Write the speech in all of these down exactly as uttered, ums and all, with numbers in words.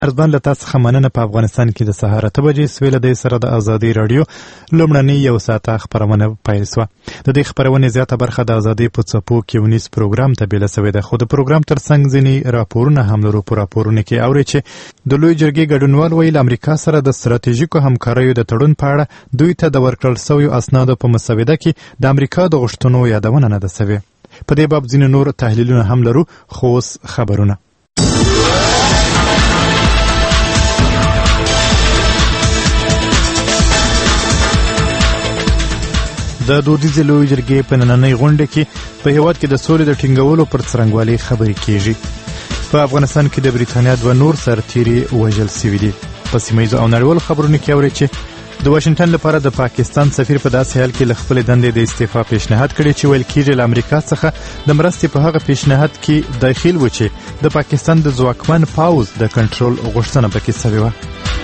ارزبان له تاسو څخه مننه. په افغانستان کې د سهار اته بجې سوې له دې سره د ازادي راډیو لومړنۍ یو ساعته خپرونه پیل شوه. د دې خپرونې زیاته برخه د ازادي په څپو کې ونیس پروګرام ته بیله سوې ده، خو د پروګرام ترڅنګ ځینې راپورونه هم لرو. په راپورونو کې اورئ چې د لوی جرګې ګډونوال ویل امریکا سره د ستراتیژیکو همکاریو د تړون په اړه دوی ته د ورکړل سویو اسنادو په مسوده کې د امریکا د غوښتنو یادونه نه ده سوې. په دې باب ځینې نور تحلیلونه هم لرو، خو اوس خبرونه. د دودیزې لویې جرګې په نننۍ غونډه کې په هېواد کې د سولې د ټینګولو پر څرنګوالي خبرې کېږي. په افغانستان کې د بریتانیا دوه نور سرتیري وژل سوي دي. په سیمه ییزو او نړیوالو خبرونو کې اورئ چې د واشنګټن لپاره د پاکستان سفیر په داسې حال کې له خپلې دندې د استعفا پیشنهاد کړی چې ویل کېږي له امریکا څخه د مرستې په هغه پیشنهاد کې داخل و چې د پاکستان د ځواکمن پوځ د کنټرول غوښتنه پکې سوې وه.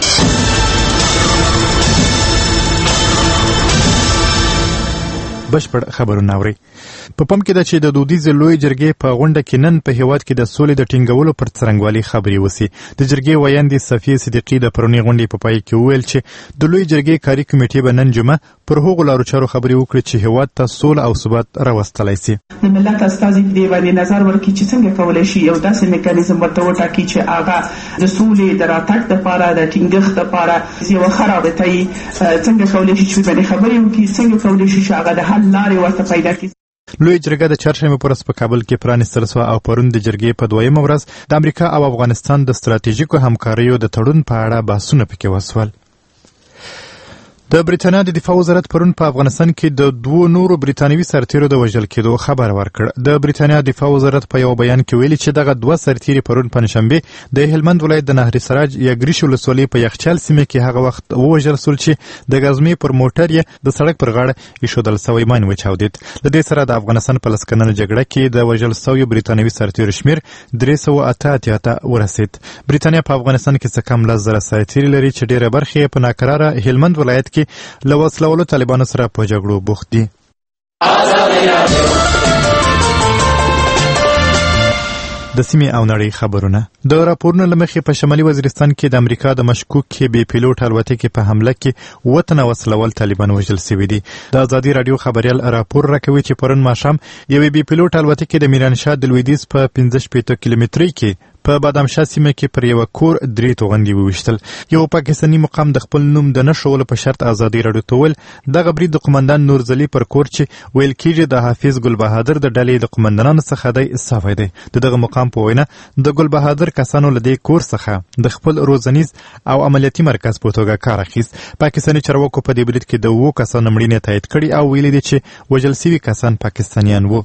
بشپړ خبرونه اورئ. په پام کې ده چې د دودیزې لویې جرګې په غونډه کې نن په هېواد کې د سولې د ټینګولو پر څرنګوالي خبرې وسي. د جرګې ویاندې صفیې صدیقي د پرونۍ غونډې په پای کې وویل چې د لویې جرګې کاري کمیټې به نن جمعه پر هغو لارو چارو خبرې وکړي چې هېواد ته سوله او ثبات راوستلی سي. د ملت استازي په دې باندې نظر ورکړي چې څنګه کولی شي یو داسې میکانیزم ورته وټاکي چې هغه د سولې د راتګ دپاره د ټینګښت دپاره یوه ښه رابطه یي څنګه کولی شي چې باندې خبرې وکړي، څنګه کولی شي چې هغه د حل لارې ورته پیدا کړي. لوی جرګه د چهارشنبې په ورځ په کابل کې پرانیستل شوه او پرون د جرګې په دویمه ورځ د امریکا او افغانستان د ستراتیژیکو همکاریو د تړون په اړه بحثونه پکې وسول. د بریتانیا د دفاع وزارت پرون په افغانستان کې د دوو نورو بریتانوي سرتیرو د وژل کېدو خبر ورکړ. د بریتانیا دفاع وزارت په یو بیان کې ویلي چې دغه دوه سرتیري پرون پنجشنبې د هلمند ولایت د نهر سراج یا ګریش ولسوالۍ په یخچال سیمه کې هغه وخت ووژل شول چې د غزمې پر موټر یې د سړک پر غاړه ایښودل سوی ماین وچاودېد. له دې سره د افغانستان په لس کلنه جګړه کې د وژل سویو بریتانوي سرتیرو شمېر درې سوه اته اتیا ته ورسېد. بریتانیا په افغانستان کې څه کم لس زره سرتیري لري چې ډېره برخه یې په ناکراره هلمند ولایت کې له وسلهوالو طالبانو سره په جګړو بوخت دي. د سیمې او نړۍ خبرونه. د راپورونو له مخې په شمالي وزیرستان کې د امریکا د مشکوکې بې پیلوټ الوتکې په حمله کې اووه تنه وسلهوال طالبان وژل سوي دي. د ازادي راډیو خبریال راپور راکوي چې پرون ماښام یوې بې پیلوټ الوتکې د میرانشاه د لویدیځ په پنځه شپېته کیلومترۍ کې په بادامشاه سیمه کې پر یوه کور درې توغندي وویشتل. یو پاکستاني مقام د خپل نوم د نه ښولو په شرط ازادي راډیو ته وویل دغه برید د قمندان نورزلي پر کور چې ویل کېږي د حافظ ګل بهادر د ډلې د قمندانانو څخه دی سوی دی. د دغه مقام په وینا د ګل بهادر کسانو له دې کور څخه د خپل روزنیز او عملیاتي مرکز په توګه کار اخیست. پاکستاني چارواکو په دې برید کې د اوو کسانو مړینې تایید کړي او ویلي دي چې وژل سوي کسان پاکستانیان وو.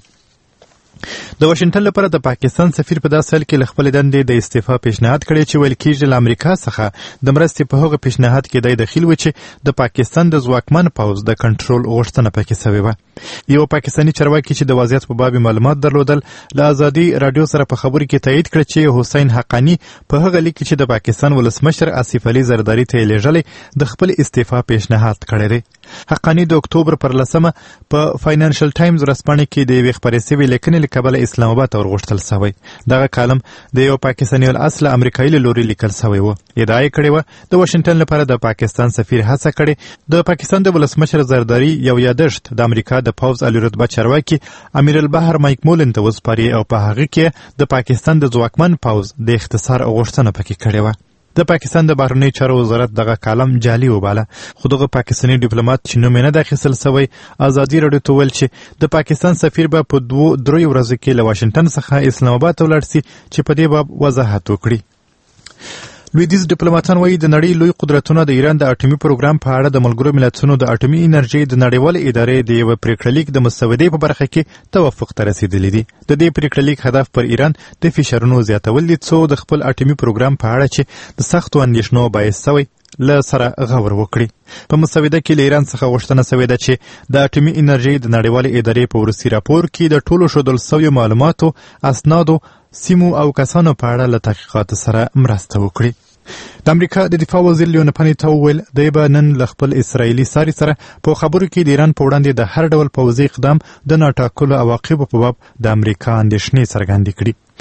د واشنګټن لپاره د پاکستان سفیر په داسې حال کې له خپلې دندې د استعفا پیشنهاد کړی چې ویل کېږي له امریکا څخه د مرستې په هغه پیشنهاد کې دی دخیل و چې د پاکستان د ځواکمن پوځ د کنټرول غوښتنه پکې سوې وه. یو پاکستاني چارواکي چې د وضعیت په باب معلومات درلودل له ازادي راډیو سره په خبرو کې تایید کړ چې حسین حقانی په هغه لیک چې د پاکستان ولسمشر آصف علي زرداري ته یې لیږلی د خپل استعفا پیشنهاد کړی دی. حقانی د اکتوبر پر لسمه په فاینانشل ټایمز ورځپاڼې کې د یوې خپرې سوې لیکنې له کبله اسلام آباد ته ورغوښتل سوی. دغه کالم د یو پاکستاني الاصله امریکایي له لوري لیکل سوی و. ادعا یې کړې وه د واشنګټن لپاره د پاکستان سفیر هڅه کړې د پاکستان د ولسمشر زرداري یو یادښت د امریکا د پوځ عالي رتبه چارواکي امیر البحر مایک مولن ته وسپاري او په هغه کې د پاکستان د ځواکمن پوځ د اختصار غوښتنه پکې کړې وه. د پاکستان د بهرنیو چارو وزارت دغه کالم جعلي وباله، خو دغه پاکستاني ډیپلوماټ چې نوم یې نه دی اخیستل سوی ازادي راډیو ته ویل چې د پاکستان سفیر به په دوو دریو ورځو کې له واشنګټن څخه اسلام آباد ته ولاړ سي چې په دې باب وضاحت وکړي. لویدیځ ډیپلوماتان وایي د نړۍ لوی قدرتونه د ایران د اټومي پروګرام په اړه د ملګرو ملتونو د اټومي انرژۍ د نړیوالې ادارې د یوه پریکړه لیک د مسودې په برخه کې توافق ته رسېدلي دي. د دې پریکړه لیک هدف پر ایران د فشارونو زیاتول دي څو د خپل اټومي پروګرام په اړه چې د سختو اندېښنو باعث سوی له سره غور وکړي. په مسوده کې له ایران څخه غوښتنه سوې ده چې د اټومي انرژۍ د نړیوالې ادارې په وروستي راپور کې د ټولو ښودل سویو معلوماتو، اسنادو، سیمو او کسانو په اړه له تحقیقاتو سره مرسته وکړي. د امریکا د دفاع وزیر لیون پنی ته وویل دی به نن له خپل اسرائیلي ساري سره په خبرو کې د ایران په وړاندې د هر ډول پوځي اقدام د ناټاکلو عواقبو په باب د امریکا اندېښنې څرګندې کړي.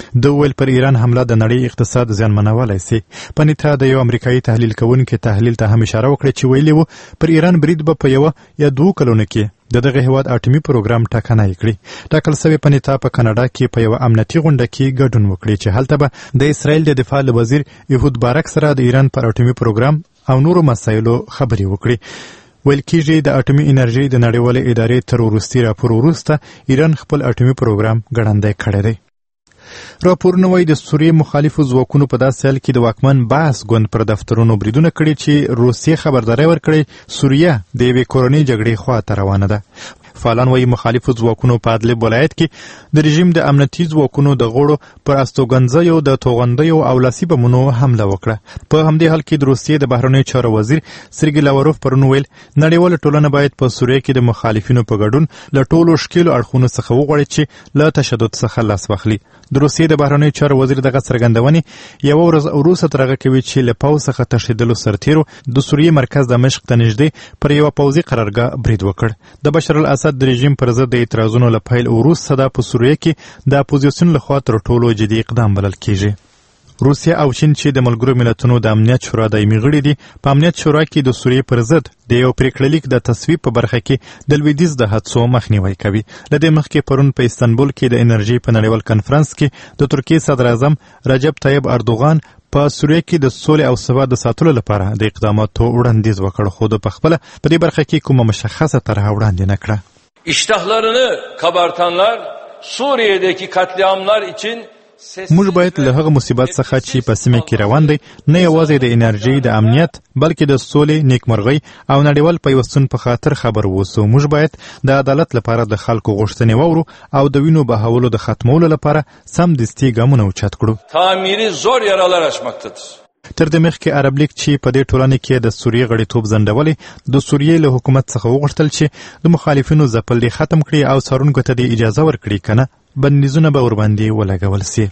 د ویل پر ایران حمله د نړۍ اقتصاد زیانمنولی سي. پنیتا د یو امریکایي تحلیل کوونکي تحلیل ته هم اشاره وکړه چې ویلي وو پر ایران برید به په یوه یا دوو کلونو کې د دغه هیواد اټومي پروګرام ټاکنه کړي. ټاکل سوی پنیتا په کاناډا کې په یوه امنیتي غونډه کې ګډون وکړي چې هلته به د اسرائیل د دفاع وزیر یهود بارک سره د ایران پر اټومي پروګرام او نورو مسایلو خبرې وکړي. ویل کېږي د اټومي انرژي د نړیوالې ادارې تر وروستي راپور وروسته ایران خپل اټومي پروګرام ګړندی کړی دی. راپورونه وایي د سوریې مخالفو ځواکونو په داسې حال کې د واکمن باس ګوند پر دفترونو بریدونه کړي چې روسیې خبرداری ورکړې سوریه د یوې کورنۍ جګړې خواته روانه ده. فعالان وایي مخالفو ځواکونو په ادلب ولایت کې د رژیم د امنیتي ځواکونو د غړو پر استوګنځیو د توغندیو او لاسي بمونو حمله وکړه. په همدې حال کې د روسیې د بهرنیو چارو وزیر سرګی لاوروف پرون ویل نړیواله ټولنه باید په سوریه کې د مخالفینو په ګډون له ټولو ښکیلو اړخونو څخه وغواړي چې له تشدد څخه لاس واخلي. د روسیې د بهرنیو چارو وزیر دغه څرګندونې یوه ورځ وروسته تر هغه کوي چې له پوځ څخه تښتېدلو سرتیرو د سوریې مرکز دمشق ته نږدې پر یوه پوځي قرارګاه برید وکړ. د بشر الاسد د رژیم پر ضد د اعتراضونو له پیل وروسته دا په سوریه کې د اپوزیسیون لخوا تر ټولو جدي اقدام بلل کیږي. روسیه او چین چې د ملګرو ملتونو د امنیت شورا دایمي غړي دي په امنیت شورا کې د سوریې پر ضد د یو پریکړلیک د تصویب په برخه کې د لویدیځ د هڅو مخنیوی کوي. له دې مخکې پرون په استانبول کې د انرژي په نړیوال کنفرانس کې د ترکیې صدر اعظم رجب طیب اردوغان په سوریه کې د سولې او ثبات د ساتلو لپاره د اقداماتو وړاندیز وکړ، خو د پخپله په دې برخه کې کومه مشخصه طرح وړاندې نه کړه. İştahlarını kabartanlar Suriye'deki katliamlar için موږ باید له هغه مصیبت څخه چې په سیمه کې روان دی نه یوازې د انرژي د امنیت بلکې د سولې، نیکمرغۍ او نړیوال پیوستون په خاطر خبر ووسو. موږ باید د عدالت لپاره د خلکو غوښتنې واورو او د وینو بهولو د ختمولو لپاره سمدستي ګامونه اوچت کړو. تعمیری زور yaralar açmaktadır. تر دې مخکې عرب لیگ چې په دې ټولنه کې د سوریې غړیتوب ځنډولی د سوریې له حکومت څخه وغوښتل چې د مخالفینو ځپل دې ختم کړي او څارونکو ته دې اجازه ورکړي که نه بندیزونه به ورباندې ولګول سي.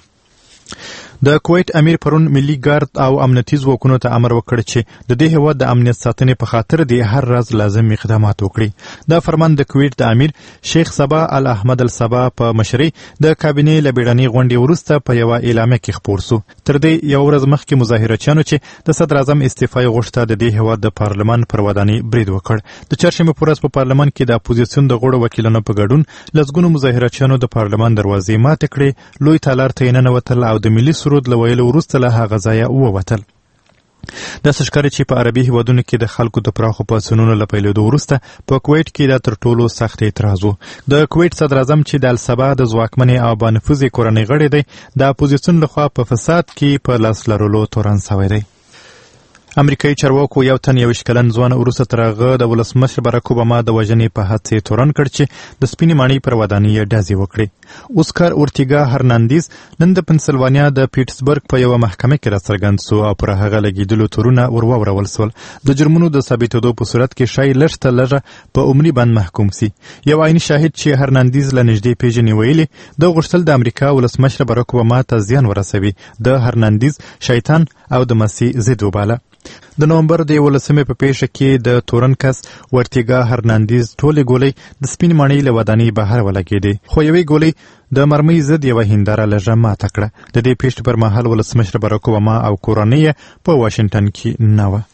د کویت امیر پرون ملي ګارد او امنیتي ځواکونو ته امر وکړ چې د دې هیواد د امنیت ساتنې په خاطر د هر راز لازم اقدامات وکړي. دا فرمان د کویت د امیر شیخ صبا الاحمد الصبا په مشرۍ د کابینې له بیړنۍ غونډې وروسته په یوه اعلامیه کې خپور سو. تر دې یو ورځ مخکې مظاهرچیانو چې د صدر اعظم استعفا یې غوښته د دې هیواد د پارلمان پر ودانۍ برید وکړ. د چهارشنبې په ورځ په پارلمان کې د اپوزیسیون د غړو وکیلانو په ګډون لسګونو مظاهرچیانو د پارلمان دروازې ماتې کړې، لوی تالار ته یې ننوتل او د ملي سرود له ویلو وروسته له هغه ځایه ووتل. داسې ښکاري چې په عربي هیوادونو کې د خلکو د پراخو پاڅونونو له پیلېدو وروسته په کویت کې دا تر ټولو سخت اعتراض و. د کویت صدر اعظم چې د الصبا د ځواکمنې او بانفوذې کورنۍ غړی دی د اپوزیسیون لخوا په فساد کې په لاس لرلو تورن سوی دی. امریکایي چارواکو یو تن یویشت کلن ځوان وروسته تر هغه د ولسمشر باراک اوباما د وژنې په هڅې تورن کړ چې د سپینې ماڼۍ پر ودانۍ یې ډزې وکړې. اوسکار اورتیګا هرناندیز نن د پنسلوانیا د پیټسبرګ په یوه محکمه کې راڅرګند سو او پر هغه لګېدلو تورونه ور واورول سول. د جرمونو د ثابتېدو په صورت کې ښایي لږ تر لږه په عمري بند محکوم سي. یو عیني شاهد چې هرناندیز له نږدې پیژني ویلي د غوښتل د امریکا ولسمشر باراک اوباما ته زیان ورسوي. د هرناندیز شیطان او د مسیح ضد وباله. د نومبر د یولسمې په پیښه کې د تورن کس ورتیګا هرناندیز ټولې ګولۍ د سپینې ماڼۍ له ودانۍ بهر ولګېدې، خو یوې ګولۍ د مرمۍ ضد یوه هنداره لږه ماته کړه. د دې پیښې پر مهال ولسمشر باراک اوباما او کورنۍ یې په واشنګټن کې نه وه.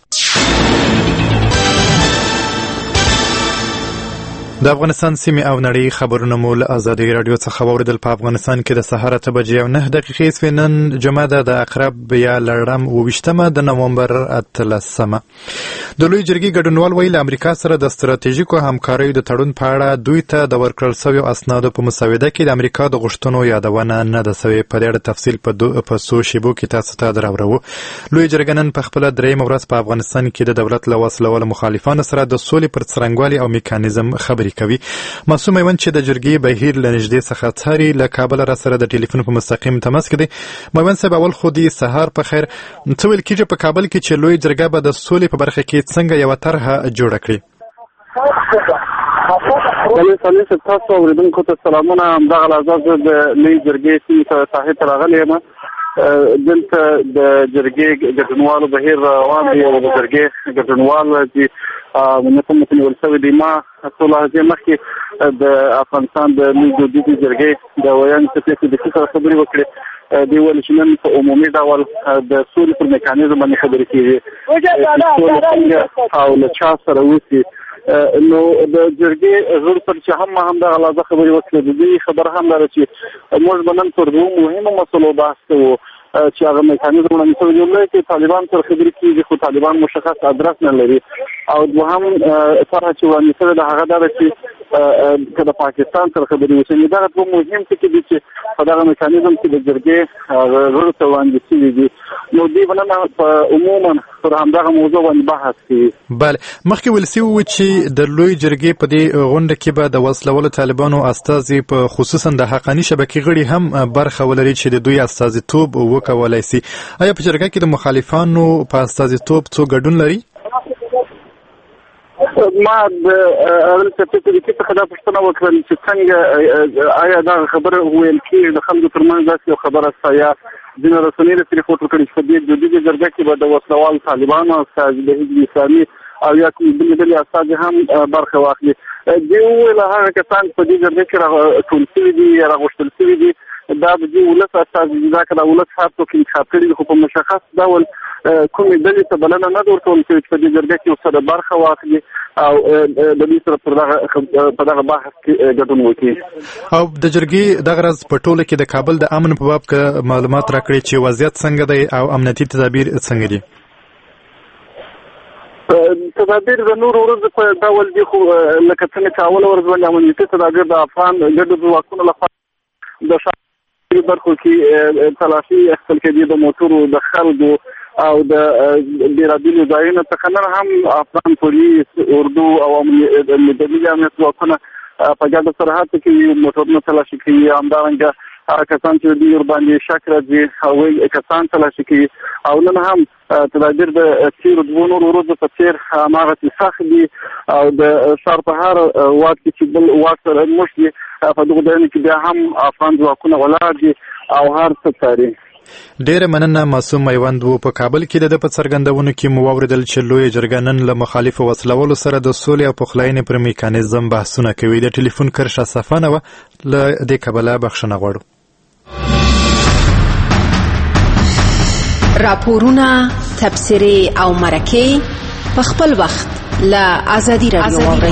د افغانستان سیمې او نړۍ خبرونه مو له ازادۍ راډیو څخه واورېدل. په افغانستان کې د سهار اته بجې او نهه دقیقې سوې. نن جمعه ده د اقرب یا لړم اوویشتمه د نومبر اتلسمه. د لوی جرګې ګډونوال وایي له امریکا سره د ستراتیژیکو همکاریو د تړون په اړه دوی ته د ورکړل سویو اسنادو په مسوده کې د امریکا د غوښتنو یادونه نه ده سوې. په دې اړه تفصیل په څو شیبو کې تاسو ته دراوړو. لوی جرګه نن په خپله درېیمه ورځ په افغانستان کې د دولت له وسلوالو مخالفانو سره د سولې پر څرنګوالي او میکانیزم خبرې کوي. معصوم میوند چې د جرګې بهیر له نږدې څخه څاري له کابل را سره د ټلیفون په مستقیم تماس کې دی. میوند صاحب اول خو دې سهار په خیر. څه ویل کېږي په کابل کې چې لوی جرګه به د سولې په برخه کې څنګه یوه طرحه جوړه کړي؟ بلې صالح صاحب تاسو اورېدونکو ته سلامونه. همدغه لحظه زه د لوی جرګې سیمې ته ساحې ته راغلی یم. دلته د جرګې ګډونوالو بهیر روان دی او د جرګې ګډونوال چې متمت نیول شوی دی. ما څو لحظې مخکې د افغانستان د لوی دودیزې جرګې د ویاند څپې د سره خبرې وکړې دی ول چې نن په عمومي ډول د سولې پر میکانیزم باندې خبرې کیږي او له چا سره وسی نو د جرګې غړو پر چې هم هم د غلاظه خبرې وکړي د دې خبر هم لري چې موږ بنن پر دوه مهمه مسلو بحث کوو چې هغه میکانیزم باندې څه ویل چې طالبان سره خبرې کیږي خو طالبان مشخص ادرس نه لري او دوهم سره چې وایي سره د هغه د چې کله پاکستان سره خبرې وشي دا ډېر مهم څه دي چې په دا میکانیزم کې د جرګې غړو ته وړاندې شوی دي نو دی باندې عموما پر همدغه موضوع باندې بحث کوي. بله مخکې ویل شوي چې د لوی جرګې په دې غونډه کې به د وسلوالو طالبانو استازي په خصوصا د حقاني شبکې غړي هم برخه ولري چې د دوی استازیتوب وکولای شي. آیا په جرګه کې د مخالفانو په استازیتوب څو ګډون لري؟ ما د اول څه په دې کې څه دا پښتنه وکړل چې څنګه آیا دا خبره ویل کېږي د خلکو ترمنځ داسې خبره سایا ځینې رسنۍ لري خو کړي چې د دې جرګه کې به د وسلوال طالبانو استاد د حزب اسلامي او یا کوم بل بل استاد هم برخه واخلي. دی ویل هغه کسان په دې جرګه کې راټول شوي دي راغوښتل شوي دي دا د دې ولس استاد دا کله ولس هڅه کوي چې خاطري خو په مشخص ډول کومې ډلې ته بلنه نه ورکول شوې چې په دې جرګه کې ورسره برخه واخلي او د دې سره په دغه په دغه بحث کې ګډون وکړي. او د جرګې دغه ورځ په ټوله کې د کابل د امن په باب کې معلومات راکړي چې وضعیت څنګه دی او امنیتي تدابیر څنګه دي؟ تدابیر د نور ورځ په ډول دي خو لکه څنګه چې اول ورځ باندې امنیتي تدابیر د افغان ګډو ځواکونو لخوا د برخو کې تلاشي اخیستل کېدي د موټرو د خلکو او د بیرابیلو ځایونو څخه نه هم افغان پولیس اردو او مدني امنیت ځواکونه په ګډه سرحد کې موټرونه تلاشي کوي همدارنګه هغه کسان چې دوی ورباندې شک راځي هغوی کسان تلاشي کوي او نن هم تدابیر د تېرو دوو نورو ورځو په څېر هماغسې سخت دي او د ښار په هر واټ کې چې بل واټ سره موږ دي په دغو ځایونو کې بیا هم افغان ځواکونه ولاړ دي او هر څه څاري. ډیره مننه معصوم میوند و. په کابل کې د په څرګندونو کې مو واوریدل چې لوی جرګه نن له مخالفو وسلوالو سره د سولې او پخلاینې پر میکانیزم بحثونه کوي. د ټلیفون کرښه صفانه وه له دې کبله بخښنه غواړو. راپورونه تبصرې او مرکې په خپل وخت له ازادي راډیو واورئ.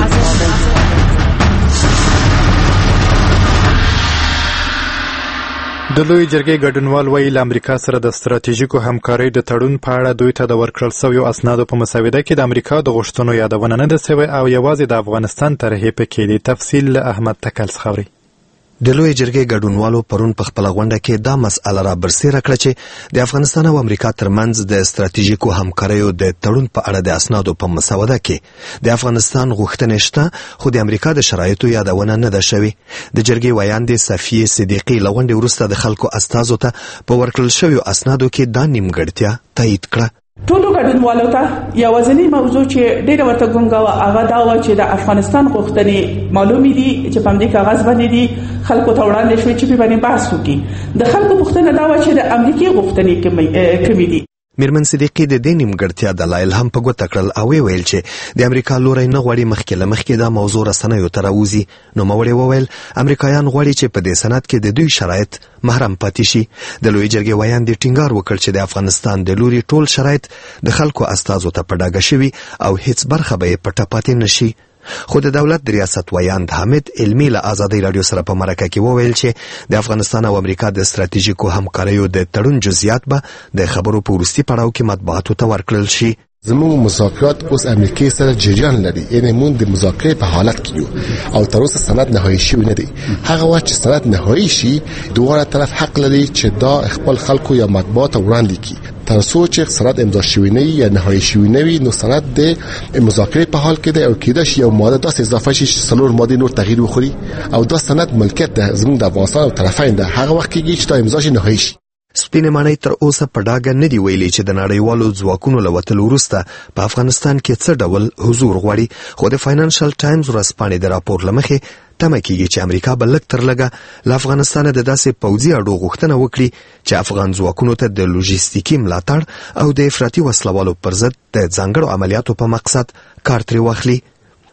د لوی جرګې ګډونوال وایي له امریکا سره د ستراتیژیکو همکارۍ د تړون په اړه دوی ته د ورکړل شویو اسنادو په مسوده کې د امریکا د غوښتنو یادونه نه ده شوې او یوازې د افغانستان طرحې پکې دي. تفصیل له احمد تکل څخه اورئ. د لوی جرګې ګډونوالو پرون په خپل غونډه کې دا مسأله را برسېره کړه چې د افغانستان او امریکا ترمنځ د ستراتیژیکو همکاریو د تړون په اړه د اسنادو په مسوده کې د افغانستان غوښتنې شته خو د امریکا د شرایطو یادونه نه ده شوې. د جرګې ویاندې صفیه صدیقي له غونډې وروسته د خلکو استازو ته په ورکړل شویو اسنادو کې دا نیمګړتیا تایید کړه. ټولو ګډونوالو ته یوازینی موضوع چې ډېره ورته ګونګه وه هغه دا وه چې د افغانستان غوښتنې معلومې دي چې په همدې کاغذ باندې دي خلکو ته وړاندې شوې چې په باندې بحث وکړي. د خلکو پوښتنه دا وه چې د امریکې غوښتنې کومې دي. میرمن صدیقي د دې نیمګړتیا دلایل هم په ګوته کړل او ویل چې د امریکا لوری نه غواړي مخکې له مخکې دا موضوع رسنیو ته راوځي. نوموړي وویل امریکایان غواړي چې په دې سند کې د دوی شرایط محرم پاتې شي. د لوی جرګې ویاندې ټینګار وکړ چې د افغانستان د لوري ټول شرایط د خلکو استازو ته په ډاګه شوي او هیڅ برخه به یې پټه پاتې نشي. خو د دولت د ریاست ویاند حامد علمي له ازادۍ راډیو سره په مرکه کې وویل چې د افغانستان او امریکا د ستراتیژیکو همکاریو د تړون جزئیات به د خبرو په وروستي پړاو کې مطبوعاتو ته ورکړل شي. زموږ مذاکرات اوس امریکای سره جریان لري، یعنی موږ د مذاکرې په حالت کې یو او تر اوسه سند نهایی شوی نه دی. هغه وخت چې سند نهایی شي دواړه طرف حق لري چې دا خپل خلکو یا مطبوعات وړاندې کړي. تر څو چې سند امضا شوی نه یا نهایی شوی نه وي نو سند د مذاکرې په حال کې دی او کېدای شي یو ماده داسې اضافه شي چې څلور ماده نور تغییر وخوري او دا سند ملکیت د زموږ د افغانستان او طرفین ده. هغه وخت کېږي چې دا امضا شي نهایی شي. سپینې ماڼۍ تر اوسه په ډاګه نه دی ویلي چې د نړیوالو ځواکونو له وتلو وروسته په افغانستان کې څه ډول حضور غواړي، خو د فاینانشل ټایمز ورځپاڼې د راپور له مخې تمه کېږي چې امریکا به لږ تر لږه له افغانستانه د داسې پوځي اډو غوښتنه وکړي چې افغان ځواکونو ته د لوژیستیکي ملاتړ او د افراطي وسلوالو پر ضد د ځانګړو عملیاتو په مقصد کار ترې واخلي.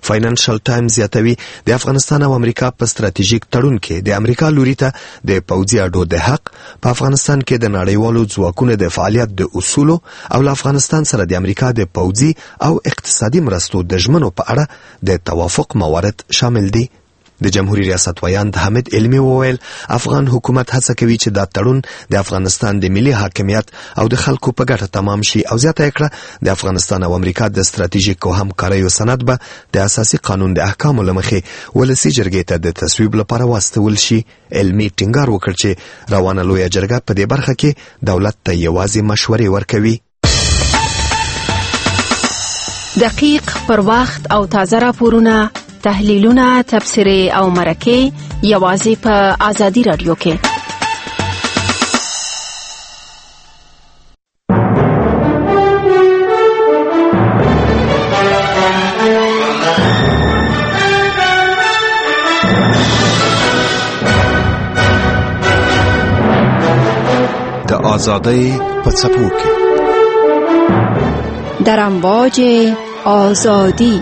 فاینانشل ټایمز زیاتوي د افغانستان او امریکا په ستراتیژیک تړون کې د امریکا لوري ته د پوځي اډو د حق په افغانستان کې د نړیوالو ځواکونو د فعالیت د اصولو او له افغانستان سره د امریکا د پوځي او اقتصادي مرستو د ژمنو په اړه د توافق موارد شامل دي. د جمهوریت ریاست ویاند حامد علمي وویل افغان حکومت هڅه کوي چې دا تړون د افغانستان د ملي حاکمیت او د خلکو په ګټه تمام شي او زیاته کړه د افغانستان او امریکا د ستراتیژیکو همکاریو سند به د اساسي قانون د احکامو لمخې ولسي جرګې ته د تصویب لپاره واستول شي. علمي ټینګار وکړ چې روانه لویه جرګه په دې برخه کې دولت ته یوازې مشورې ورکوي. دقیق پر وخت او تازه راپورونه، تحلیلونه، تبصرې او مرکې یوازې په آزادي رادیو کې. د آزادۍ په څپو کې در امواج آزادی.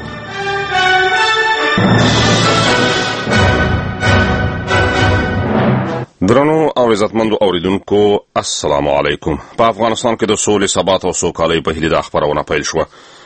درنو او عزتمندو اوریدونکو السلام علیکم. په افغانستان کې د سولې، ثبات او سوکالۍ په هیله د خبرونه پیل شوه.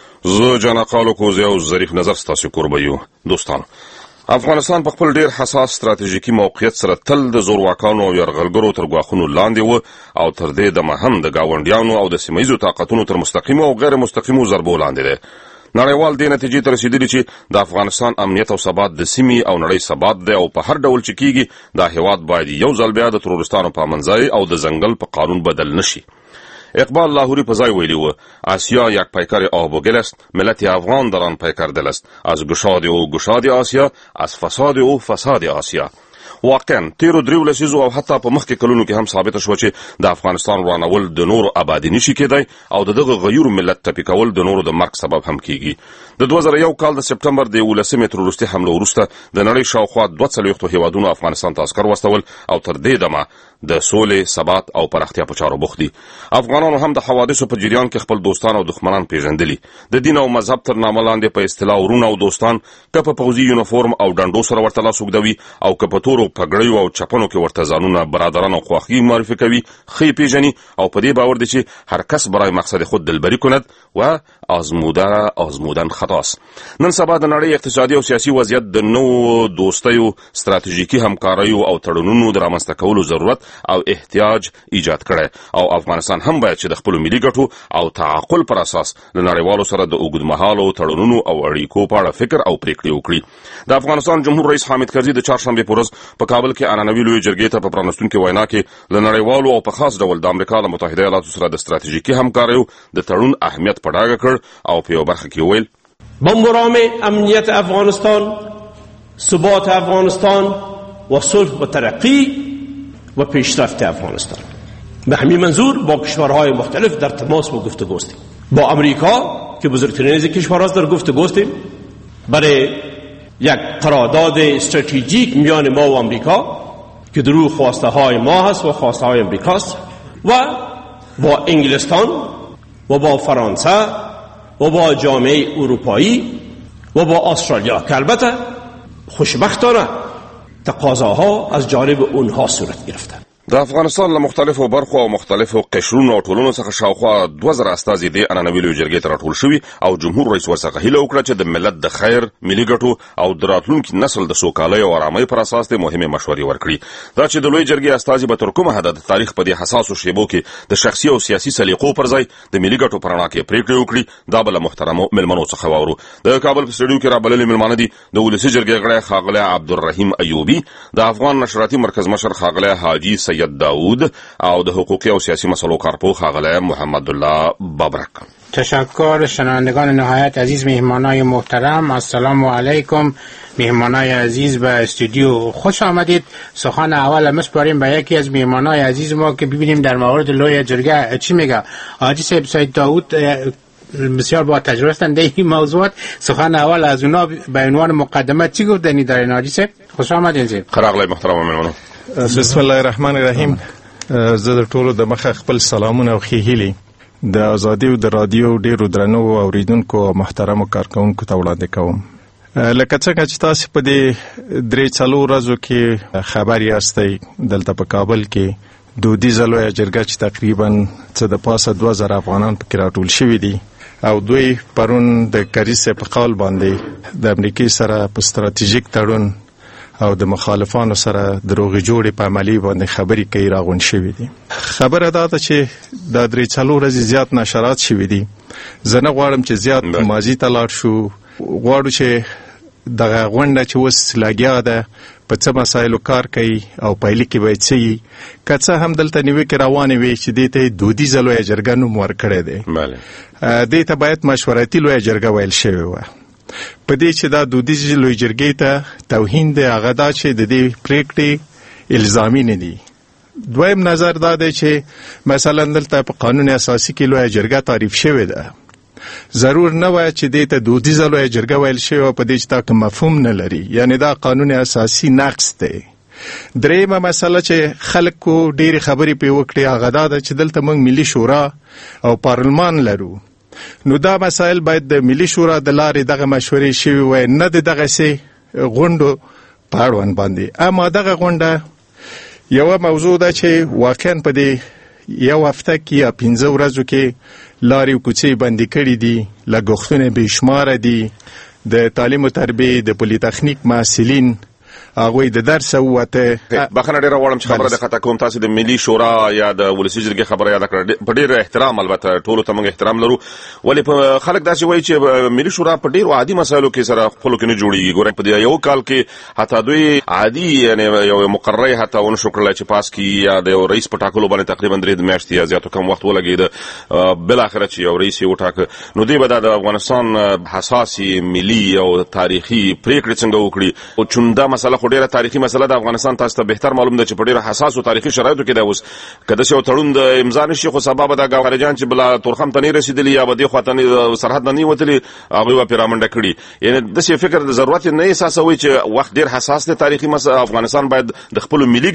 زه جنقالو کوزی او ظریف نظر ستاسو قربه یو. دوستان، افغانستان په خپل ډیر حساس ستراتیژیکي موقعیت سره تل د زورواکانو او یرغلګرو تر ګواښونو لاندې و او تر دې دمه هم د ګاونډیانو او د سیمه ییزو طاقتونو تر مستقیمو او غیر مستقیمو ضربو لاندې دی. نړیوال دې نتیجې ته رسیدلی چې د افغانستان امنیت او ثبات د سیمې او نړۍ ثبات دی او په هر ډول چې کیږي دا هیواد باید یو ځل بیا د تروریستانو په منځای او د ځنګل په قانون بدل نشي. اقبال لاهوری په ځای ویلی و آسیا یک پیکر آبوگل است، ملت افغان در آن پیکر دل است، از گشاد او گشاد آسیا، از فساد او فساد آسیا. واقعا تیرو دریو لسیزو او حتی په مخکې کلونو کې هم ثابته شوه چې د افغانستان ورانول د نورو آبادي نشي کېدای او د دغه غیور ملت ټپي کول د نورو د مرګ سبب هم کیږي. د دوه زره یو کال د سپټمبر د یولسمې تروریستي حملو وروسته د نړۍ شاوخوا دوه څلوېښتو هیوادونو افغانستان ته عسکر واستول او تر دې دمه د سولې، ثبات او پراختیا په چارو بوخت دي. افغانانو هم د حوادثو په جریان کې خپل دوستان او دښمنان پیژندلي. د دین او مذهب تر نامه لاندې په اصطلاح ورونه او دوستان که په پوځي یونیفورم او ډنډو سره ورته لاس اوږدوي او که په تورو پګړیو او چپنو کې ورته ځانونه برادران او خواخوږي معرفي کوي، ښه پیژني او په دې باور دي چې هر کس برای مقصد خود دلبری کند و آزموده آزمودن خطاست. نن سبا د نړۍ اقتصادي او سیاسي وضعیت د نوو دوستیو، ستراتیژیکي همکاریو او تړونونو د رامنځته کولو ضرورت او احتیاج ایجاد کړی او افغانستان هم باید چې د خپلو ملي ګټو او تعقل پر اساس له نړیوالو سره د اوږدمهالو تړونونو او اړیکو په اړه فکر او پریکړې وکړي. د افغانستان جمهور رئیس حامد کرزي د چهارشنبې په ورځ په کابل کې عنعنوي لویې جرګې ته په پرانستونکې وینا کې له نړیوالو او په خاص ډول د امریکا له متحده ایالاتو سره د ستراتیژیکي همکاریو د تړون اهمیت په ډاګه کړ او په یو برخه کې وویل با مرام امنیت افغانستان، ثبات افغانستان و صلح و ترقی و پیشرفت افغانستان. به همین منظور با کشورهای مختلف در تماس و گفتگو هستیم. با امریکا که بزرگترین از کشورهاست در گفتگو هستیم برای یک قرارداد استراتژیک میان ما و امریکا که در روی خواسته های ما هست و خواسته های امریکاست و با انگلستان و با فرانسه و با جامعه اروپایی و با استرالیا که البته خوشبختانه تقاضاها از جانب اونها صورت گرفته. د افغانستان له مختلفو برخو او مختلفو قشرونو او ټولنو څخه شاوخوا دوه زره استازي د عنعنوي لویې جرګې ته راټول شوي او جمهور رئیس ورڅخه هیله وکړه چې د ملت د خیر، ملي ګټو او د راتلونکي نسل د سوکالۍ او ارامۍ پر اساس د مهمې مشورې ورکړي. دا چې د لویې جرګې استازي به تر کومه حده د تاریخ په دې حساسو شیبو کې د شخصي او سیاسي سلیقو پر ځای د ملي ګټو په رڼا کې پریکړې وکړي، دا به له محترمو مېلمنو څخه واورو. د کابل په سټډیو کې رابللي مېلمانه دي د ولسي جرګې غړی ښاغلی عبدالرحیم ایوبي، د افغان نشراتي مرکز مشر ښاغلی حاجي سید داود او د حقوقي او سیاسي مسلو کارپو ښاغلی محمد الله بابرک. تشکر. شنوندگان نهایت عزیز، مهمانای محترم، السلام علیکم. مهمانای عزیز به استودیو خوش آمدید. سخن اول مسپاریم به یکی از مهمانای عزیز ما که ببینیم در مورد لویه جرگه چی میگه. حاجی صاحب سید داود بسیار با تجربه هستند در این موضوعات. سخن اول از اونا به عنوان مقدمه چی گفتنی دارین حاجی صاحب؟ خوش آمدین صاحب. خراغلی محترم مهمانو. بسم الله الرحمن الرحیم. زه د ټولو د مخه خپل سلامونه او ښې هیلې د ازادي او د رادیو ډیرو درنو اوریدونکو او محترمو کارکونکو ته وړاندې کوم. لکه څنګه چې تاسو په دې درې څلور ورځو کې خبر یاستئ دلته په کابل کې دودیزه لویه جرګه چې تقریبا څه د پاسه دوه زره افغانان پکې راټول شوي دي او دوی پرون د کریز په قول باندې د امریکای سره په ستراتیژیک تړون او د مخالفانو سره د روغې جوړې په عملي باندې خبرې کوي راغون شوي دي. خبره دا ده چې دا درې څلور ورځې زیات نشرات شوي دي. زه نه غواړم چې زیات ماضي ته لاړ شو، غواړو چې دغه غونډه چې اوس لګیا ده په څه مسایلو کار کوي او پایلې کې باید څه وي. که څه هم دلته نیوکې روانې وي چې دې ته دودیزه لویه جرګه نوم ورکړی دی، دې ته باید مشورتي لویه جرګه ویل شوې وه. په دې چې دا دودیزې لویې جرګې ته توهین دی هغه دا چې د دې پریکړې الزامي نه دي. دویم نظر دا دی چې مثلا دلته په قانون اساسي کې لویه جرګه تعریف شوې ده، ضرور نه وای چې دې ته دودیزه لویه جرګه ویل شوی په دې چې تا کوم مفهوم نه لري، یعنی دا قانون اساسي نقص دی. دریمه مسله چې خلکو ډېرې خبرې پې وکړې هغه دا ده چې دلته موږ ملي شورا او پارلمان لرو، نو دا مسایل باید د ملي شورا د لارې دغه مشورې شوي وای، نه د دغسې غونډو په اړوند باندې. اما دغه غونډه یوه موضوع ده چې واقعا په دې یو هفته کې یا پنځه ورځو کې لارې او کوڅې بندې کړي دي، لګښتونه بې شماره دي. د تعلیم او تربیې د پولی تخنیک محصلین هغوی د درس ووته. بخښنه ډېره غواړم چې خبره د خطا کوم، تاسو د ملي شورا یا د ولسي جرګې خبره یاده کړه په ډېر احترام، البته ټولو ته موږ احترام لرو، ولې په خلک داسې وایي چې ملي شورا په ډېرو عادي مسایلو کې سره خپلو کې نه جوړېږي. ګورئ په دې یو کال کې حتی دوی عادي یعنی یو مقررې حتی ونه شو کړلی چې پاس کړي یا د یو رئیس په ټاکلو باندې تقریبا درې میاشتې یا زیاتو کم وخت ولګېده، بالاخره چې یو رئیس یې وټاکه. نو دوی به دا د افغانستان حساسې ملي او تاریخي پرېکړې څنګه وکړي؟ او چون دا مسله خو ډېره تاریخي مسله د افغانستان تاسو ته بهتر معلوم ده چې په ډېرو حساسو تاریخي شرایطو کې ده. اوس که داسې یو تړون د امضا نه شي خو سبا به دا ګوهرجان چې بلا تورخم ته نه رسېدلي یا به دې خوا ته سرحد نه نه وتلي هغوی به پرې رامنډه کړي. یعنې داسې فکر د ضرورت نه احساسوي چې وخت ډېر حساس دی تاریخي مسله. افغانستان باید د خپلو ملي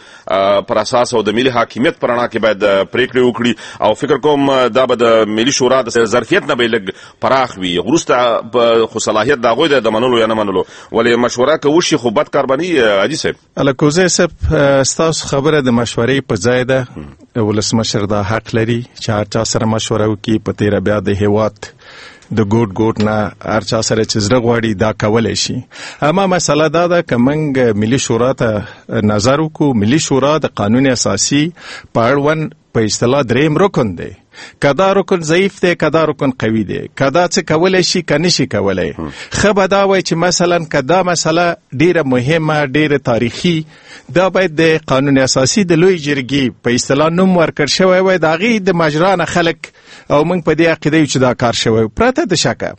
ګټو پر اساس او د ملي حاکمیت پر رڼا کې باید پرېکړې وکړي او فکر کوم دا به د ملي شورا د ظرفیت نه به لږ پراخ وي. وروسته خو صلاحیت د هغوی دی د منلو یا نه منلو، ولې مشوره که وشي خو بد کار به نه حاجي صاحب. الکوزی صاحب ستاسو خبره د مشورې په ځای ده. ولسمشر دا حق لري چې هر چا سره مشوره وکړي، په تیره بیا د هیواد د ګوټ ګوټ نه هر چا سره چې زړه غواړي دا کولی شي. اما مسله دا ده که موږ ملي شورا ته نظر وکړو، ملي شورا د قانون اساسي په اړوند په اصطلاح دریم رکن دی. که دا رکن ضعیف دی که دا رکن قوي دی، که دا څه کولی شي که نشي کولی. ښه به دا وایي چې مثلا که دا مسله ډېره مهمه ډېره تاریخي، دا باید د قانون اساسي د لوی جرګې په اصطلاح نوم ورکړ شوی وای، د هغې د مجرا نه خلک او موږ په دې عقیده یو چې دا کار شوی. پرته د شکه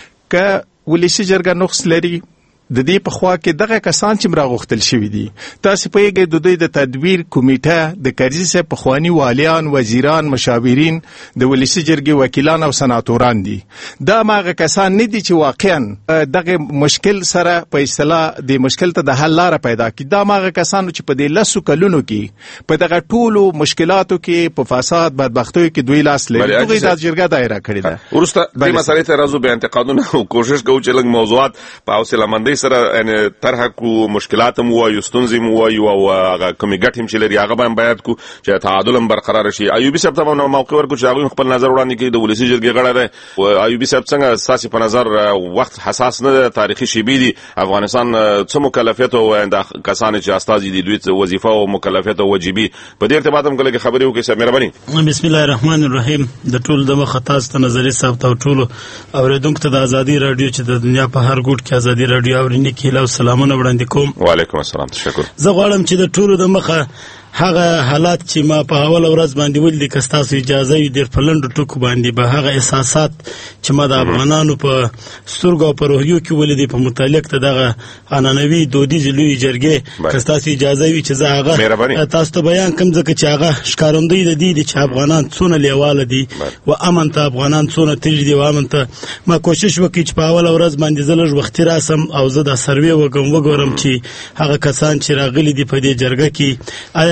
که ولسي جرګه نقص لري، د دې په خوا کې دغه کسان چې راغوښتل شوي دي، تاسو پوهېږئ د دوی د تدبیر کمیټه د کرزي صاحب پخواني والیان، وزیران، مشاورین، د ولسي جرګې وکیلان او سناتوران دي. دا هماغه کسان نه دي چې واقعا دغه مشکل سره په اصطلاح د مشکل ته د حل لاره پیدا کړي. دا هماغه کسانو چې په دې لسو کلونو کې په دغه ټولو مشکلاتو کې په فساد بدبختیو کې دوی لاس لري. دوی د جرګه دایره کړې ده. وروسته دې مسئلې ته راځو، بیا انتقادونه او کوشش کوو چې لږ موضوعات په حوصله‌مندۍ سره یعنې طرحه کړو، مشکلات هم ووایو، ستونزې هم ووایو او هغه کومې ګټې هم چې لري هغه به هم بیان کړو چې تعادل هم برقراره شي. ایوبي صاحب ته به موقع ورکړو چې هغوی خپل نظر وړاندې کړي. د ولسي جرګې غړی دی ایوبي صاحب، څنګه ستاسې په نظر وخت حساس نه دی، تاریخي شیبې دي، افغانستان څه مکلفیت او کسان چې استازي دي دوی وظیفه او مکلفیت او وجیبې په دې ارتباط هم کله کې خبرې وکړي. صاحب مهرباني. بسم الله الرحمن الرحیم. د ټول د مخه تاسو ته نظري صاحب ته او ټولو اورېدونکو ته د ازادي راډیو چې د دنیا په هر ګوټ کې ازادي راډیو اورېدونکي کیله سلامونه وړاندې کوم. وعلیکم السلام. تشکر. زه غواړم چې د ټولو د مخه هغه حالات چې ما په اوله ورځ باندې ولیدل، که ستاسو اجازه وي ډېر په لنډو ټکو باندې به هغه احساسات چې ما د افغانانو په سترګو او په روحیو کې ولیدې په متعلق د دغه عنعنوي دودیزې لویې جرګې، که ستاسو اجازه وي چې زه هغه تاسو ته بیان کړم، ځکه چې هغه ښکارندوی د دې دي چې افغانان څونه لیواله دي و امن ته افغانان څونه تږي دي و امن ته. ما کوشش وکړي چې په اوله ورځ باندې زه لږ وختي راسم او زه دا سروې وکړم، وګورم چې هغه کسان چې راغلي دي په دې جرګه کې آیا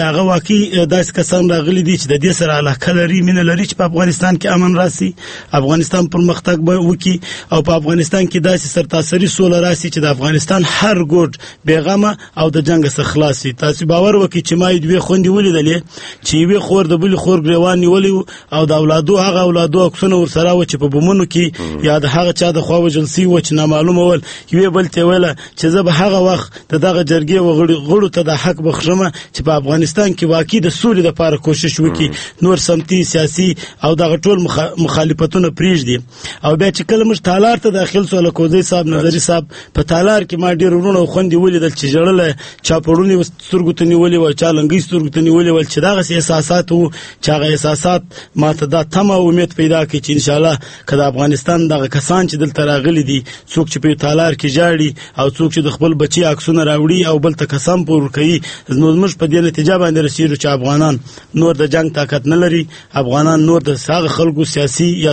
هغه واقعي داسې کسان راغلي دي چې د دې سره علاقه لري، مینه لري چې په افغانستان کې امن راسي، افغانستان پرمختګ وکړي او په افغانستان کې داسې سرتاسري سوله راسي چې د افغانستان هر ګوټ بېغمه او د جنګ څخه خلاص شي. تاسو باور وکړئ چې ما دوې خوندې ولیدلې چې یوې خور د بلې خور ګریوان نیولی او د اولادو هغه اولادو عکسونه ورسره و چې په بمونو کې یا د هغه چا د خوا وژل سوي و چې نامعلومه ول. یوې بل ته ویله چې زه به هغه وخت د دغه جرګې غړو ته د حق بخښم چې په افغانستان کې واقعي د سولې دپاره کوشش وکړي، نور سمتي سیاسي او دغه ټول مخالفتونه پرېږدي. او بیا چې کله موږ تالار ته داخل سو، لکوزی صاحب نظري صاحب په تالار کې ما ډېر وروڼه او خویندې ولیدل چې ژړله، چا پړونې سترګو ته نیولې وه، چا لنګۍ سترګو ته نیولې ول، چې دغسې احساسات وو چې هغه احساسات ما ته دا تمه او امید پیدا کړي چې انشاءالله که د افغانستان دغه کسان چې دلته راغلي دي، څوک چې په تالار کې ژاړي او څوک چې د خپل بچي عکسونه راوړي او بل ته قسم پور کوي، نو موږ په دې نتیجه باندې رسېږو چې افغانان نور د جنګ طاقت نه لري، افغانان نور د هغه خلکو سیاسي یا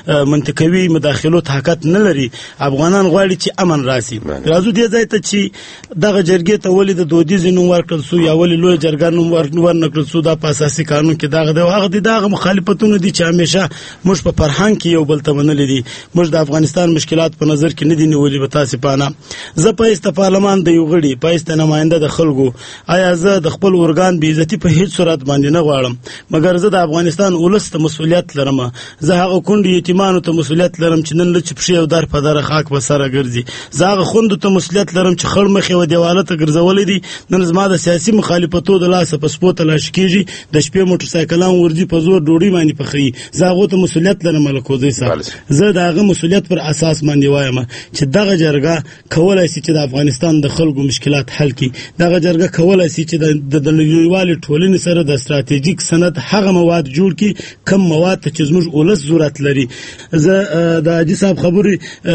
منطقوي مداخلو طاقت نه لري. افغانان غواړي چې امن راسي. راځو دې ځای ته چې دغه جرګې ته ولې د دودیزې نوم ورکړل سو یا ولې لویه جرګه نوم ورنکړل سو، دا په اساسي قانون کې دغه دی. هغه د دغه مخالفتونه دي چې همیشه موږ په فرهنګ کې یو بل ته منلي دي. موږ د افغانستان مشکلات په نظر کې نه دي نیولي. به تاسې پانه زه پایسته پارلمان د یو غړي پایسته نماینده د خلکو، آیا زه د خپل ارګان بې عزتي په هیڅ صورت باندې نه غواړم، مګر زه د افغانستان ولس ته مسؤلیت لرم. زه هغه کونډو یتیمانو ته مسؤلیت لرم چې نن لږ پښې او در په دره خاک په سره ګرځي. زه هغه خوندو ته مسؤلیت لرم چې خړ مخې و دیواله ته ګرځولی دي، نن زما د سیاسي مخالفتو د لاسه په سپو تلاش کېږي، د شپې موټرسایکلان ورځي په زور ډوډۍ باندې پخوي. زه هغو ته مسؤلیت لرم ملکوزی صاحب. زه د هغه مسؤلیت پر اساس باندې وایم چې دغه جرګه کولی شي چې د افغانستان د خلکو مشکلات حل کړي. دغه جرګه کولی شي چې د نړیوالې ټولنې سره د ستراتیژیک سند هغه مواد جوړ کړي کم مواد ته چې زموږ ولس ضرورت لري. زه د حاجي صاحب خبرې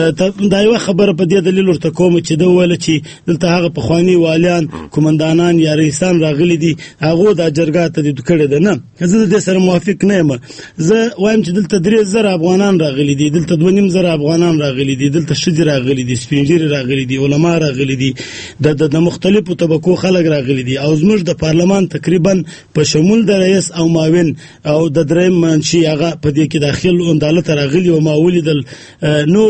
دا یوه خبره په دې دلیل ورته کوم چې ده وویله چې دلته هغه پخواني والیان قمندانان یا رئیسان راغلي دي، هغو دا جرګه تدید کړې ده. نه، زه د دې سره موافق نه یم. زه وایم چې دلته درې زره افغانان راغلي دي، دلته دوه نیم زره افغانان راغلي دي، دلته ښځې راغلي دي، سپین ږیري راغلي دي، علما راغلي دي، د مختلفو طبقو خلک راغلي دي. او زموږ د پارلمان تقریبا په شمول د رئیس او معاون او د دریم منشي هغه په دې کې داخل عدالت راغلي او ما ولیدل. نو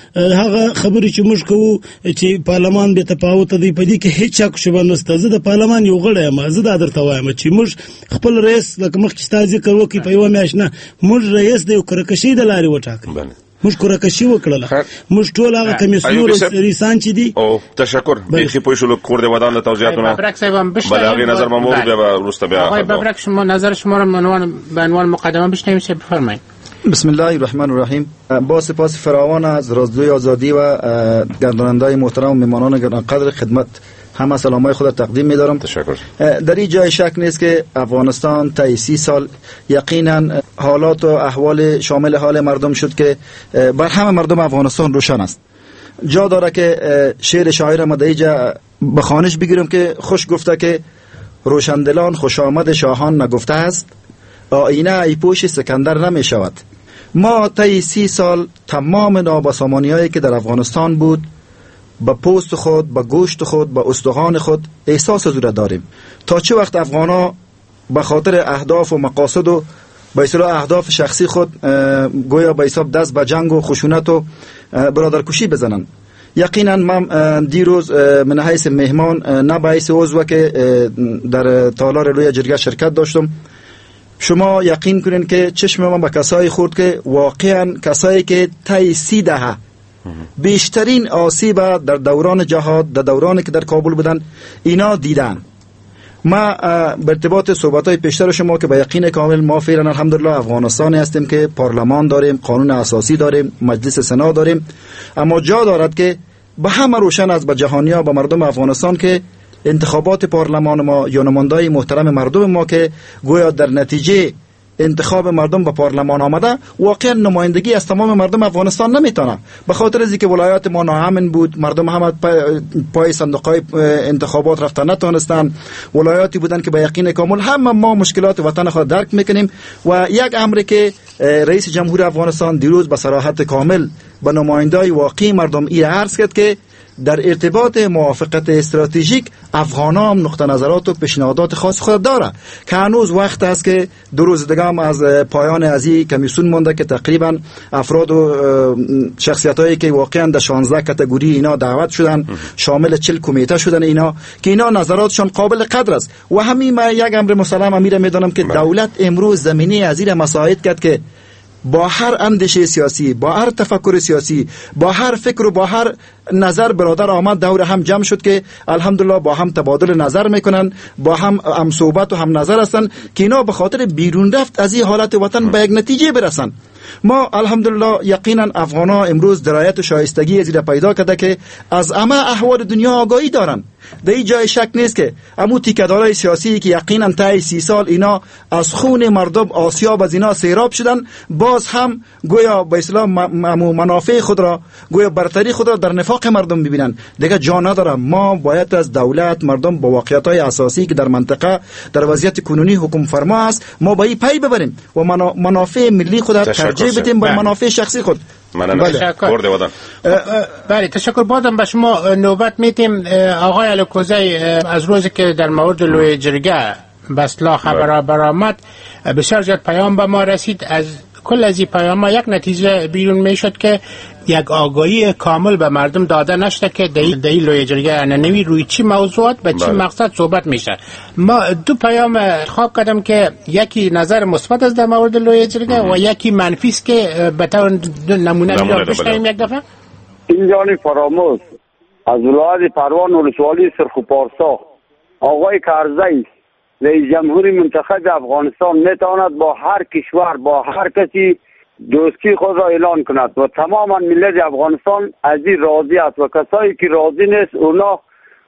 هغه خبرې چې موږ کوو چې پارلمان بې تفاوته دی، په دې کې هیڅ شک شبه نشته. زه د پارلمان یو غړی یم. زه دا درته وایم چې موږ خپل رئیس لکه مخکې ستا ذکر وکړي په یوه میاشت نه، موږ رئیس د یو کرکشۍ د لارې وټاکئ. موږ کرکشي وکړله، موږ ټول هغه کمیسیونر رئیسان چې دي. او تشکر بیخي پوه شولو کور د ودان له توضیحاتونه. ببرک صاحب هم بشنویم. بله هغې نظر ما مورد بیا به وروسته بیا آقای ببرک شما نظر شما را به عنوان مقدمه بشنویم. چه بفرمایید. بسم الله الرحمن الرحیم. با سپاس فراوان از رازجوی آزادی و گرداننده محترم و میهمانان گرانقدر خدمت همه سلامای خود را تقدیم می‌دارم. تشکر. در این جای شک نیست که افغانستان طی سی سال یقینا حالات و احوال شامل حال مردم شد که بر همه مردم افغانستان روشن است. جا داره که شعر شاعر مدعیجا به خوانش بگیرم که خوش گفته که روشندلان خوش آمد شاهان نگفته است، آینه ای پوش سکندر نمی شود. ما طی سی سال تمام نابسامانی‌هایی که در افغانستان بود با پوست خود، با گوشت خود، با استخوان خود احساس از او را داریم. تا چه وقت افغانا به خاطر اهداف و مقاصد و به اصطلاح اهداف شخصی خود گویا به حساب دست به جنگ و خشونت و برادرکشی بزنن؟ یقینا من دیروز من حیث مهمان نه به حیث عضو که در تالار روی جرگه شرکت داشتم، شما یقین کنین که چشم من به کسایی خورد که واقعا کسایی که طی سی دهه بیشترین آسیب در دوران جهاد، در دورانی که در کابل بودن اینا دیدن. ما به ارتباط صحبت‌های پیشتر شما که به یقین کامل ما فعلا الحمدلله افغانستانی هستیم که پارلمان داریم، قانون اساسی داریم، مجلس سنا داریم، اما جا دارد که به همه روشن از به جهانی‌ها به مردم افغانستان که انتخابات پارلمان ما یا نمایندای محترم مردم ما که گویا در نتیجه انتخاب مردم به پارلمان آمده واقعا نمایندگی از تمام مردم افغانستان نمیتونه، به خاطر از اینکه ولایات ما ناامن بود، مردم هم پای صندوق‌های انتخابات رفتن نتونستن، ولایاتی بودن که به یقین کامل هم ما مشکلات وطن خود درک میکنیم. و یک امری که رئیس جمهور افغانستان دیروز به صراحت کامل به نمایندای واقعی مردم ای عرض کرد که در ارتباط موافقت استراتژیک افغان ها هم نقطه نظرات و پیشنهادات خاص خود داره که هنوز وقت است که دو روز دیگه هم از پایان از این کمیسیون مونده که تقریبا افراد و شخصیت هایی که واقعا در شانزده کاتگوری اینا دعوت شدن شامل چهل کمیته شدن اینا که اینا نظراتشان قابل قدر است و همین ما یک امر مسلم امیر میدونم که دولت امروز زمینه از این مساعد کرد که با هر اندیشه سیاسی، با هر تفکر سیاسی، با هر فکر و با هر نظر برادر آمد دور هم جمع شد که الحمدلله با هم تبادل نظر میکنن، با هم هم صحبت و هم نظر هستن که اینا به خاطر بیرون رفت از این حالت وطن به یک نتیجه برسن. ما الحمدلله یقینا افغانا امروز درایت و شایستگی از را پیدا کرده که از همه احوال دنیا آگاهی دارن. در این جای شک نیست که امو تیکدارای سیاسی که یقینا تا سی سال اینا از خون مردم آسیاب از اینا سیراب شدن، باز هم گویا به اسلام منافع خود را، گویا برتری خود را در نفاق مردم ببینن. دیگه جا نداره. ما باید از دولت مردم با واقعیت‌های اساسی که در منطقه در وضعیت کنونی حکم فرما است ما با این پی ببریم و منافع ملی خود را ترجیح بدیم بر منافع شخصی خود. بله. بله تشکر. بازم به شما نوبت میتیم. آقای الکوزی، از روزی که در مورد لوی جرگه به اصطلاح خبر برآمد بسیار زیاد پیام به ما رسید. از کل از این پیام ها یک نتیجه بیرون میشد که یک آگاهی کامل به مردم داده نشده که در این لوی جرگه انانوی روی چی موضوعات به چی مقصد صحبت میشه. ما دو پیام انتخاب کردم که یکی نظر مثبت است در مورد لوی جرگه و یکی منفی است که به طور نمونه میاد بشنویم یک دفعه. این جانی فراموز از ولایت پروان ولسوالی سرخ و پارسا، آقای کرزی رئیس جمهوری منتخب افغانستان میتواند با هر کشور با هر کسی دوستی خود را اعلان کند و تماما ملت افغانستان از این راضی است و کسایی که راضی نیست اونا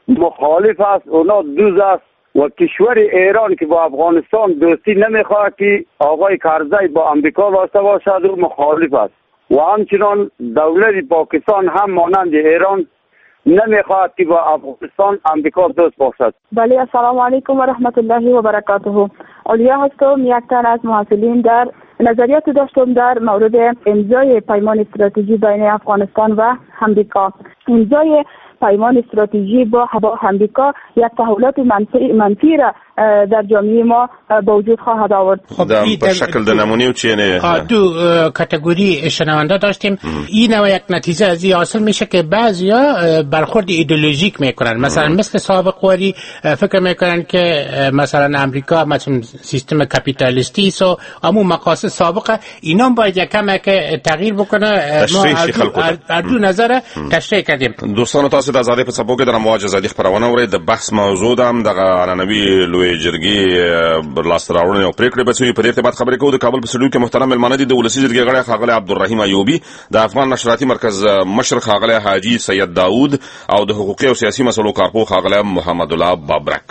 مخالف است، اونا دوز است و کشور ایران که با افغانستان دوستی نمیخواهد که آقای کرزی با امریکا واسطه باشد و مخالف است و همچنان دولت پاکستان هم مانند ایران نمیخواهد که با افغانستان امریکا دوست باشد. بله، السلام علیکم و رحمت الله و برکاته. علیا هستم، یک تن از محصلین. در نظریات داشتم در مورد امضای پیمان استراتژی بین افغانستان و امریکا. امضای پیمان استراتژی با امریکا یک تحولات منفی, منفی را در جامعه ما به وجود خواهد آورد. خب در شکل د نمونه و چینه دو کاتگوری شنونده داشتیم. این نوع یک نتیجه از این حاصل میشه که بعضیا برخورد ایدئولوژیک میکنن، مثلا مثل سابق ولی فکر میکنن که مثلا امریکا مثلا سیستم کپیتالیستی است و اما مقاصد سابقه اینا باید یکم که تغییر بکنه. ما از دو نظر تشریح کردیم. دوستان تاسو د آزادۍ په څپو کې د امواج ازادي خبرونه اورئ. د بحث موضوع د هم دغه عنعنوي لوی جرګې لاسته راوړنې او پریکړې به څه وي، په دې ارتباط خبرې کوو. د کابل په سټوډیو کې محترم مېلمانه دي د ولسي جرګې غړی ښاغلی عبدالرحیم ایوبي، د افغان نشراتي مرکز مشر ښاغلی حاجي سید داود او د حقوقي او سیاسي مسلو کارپوه ښاغلی محمد الله بابرک.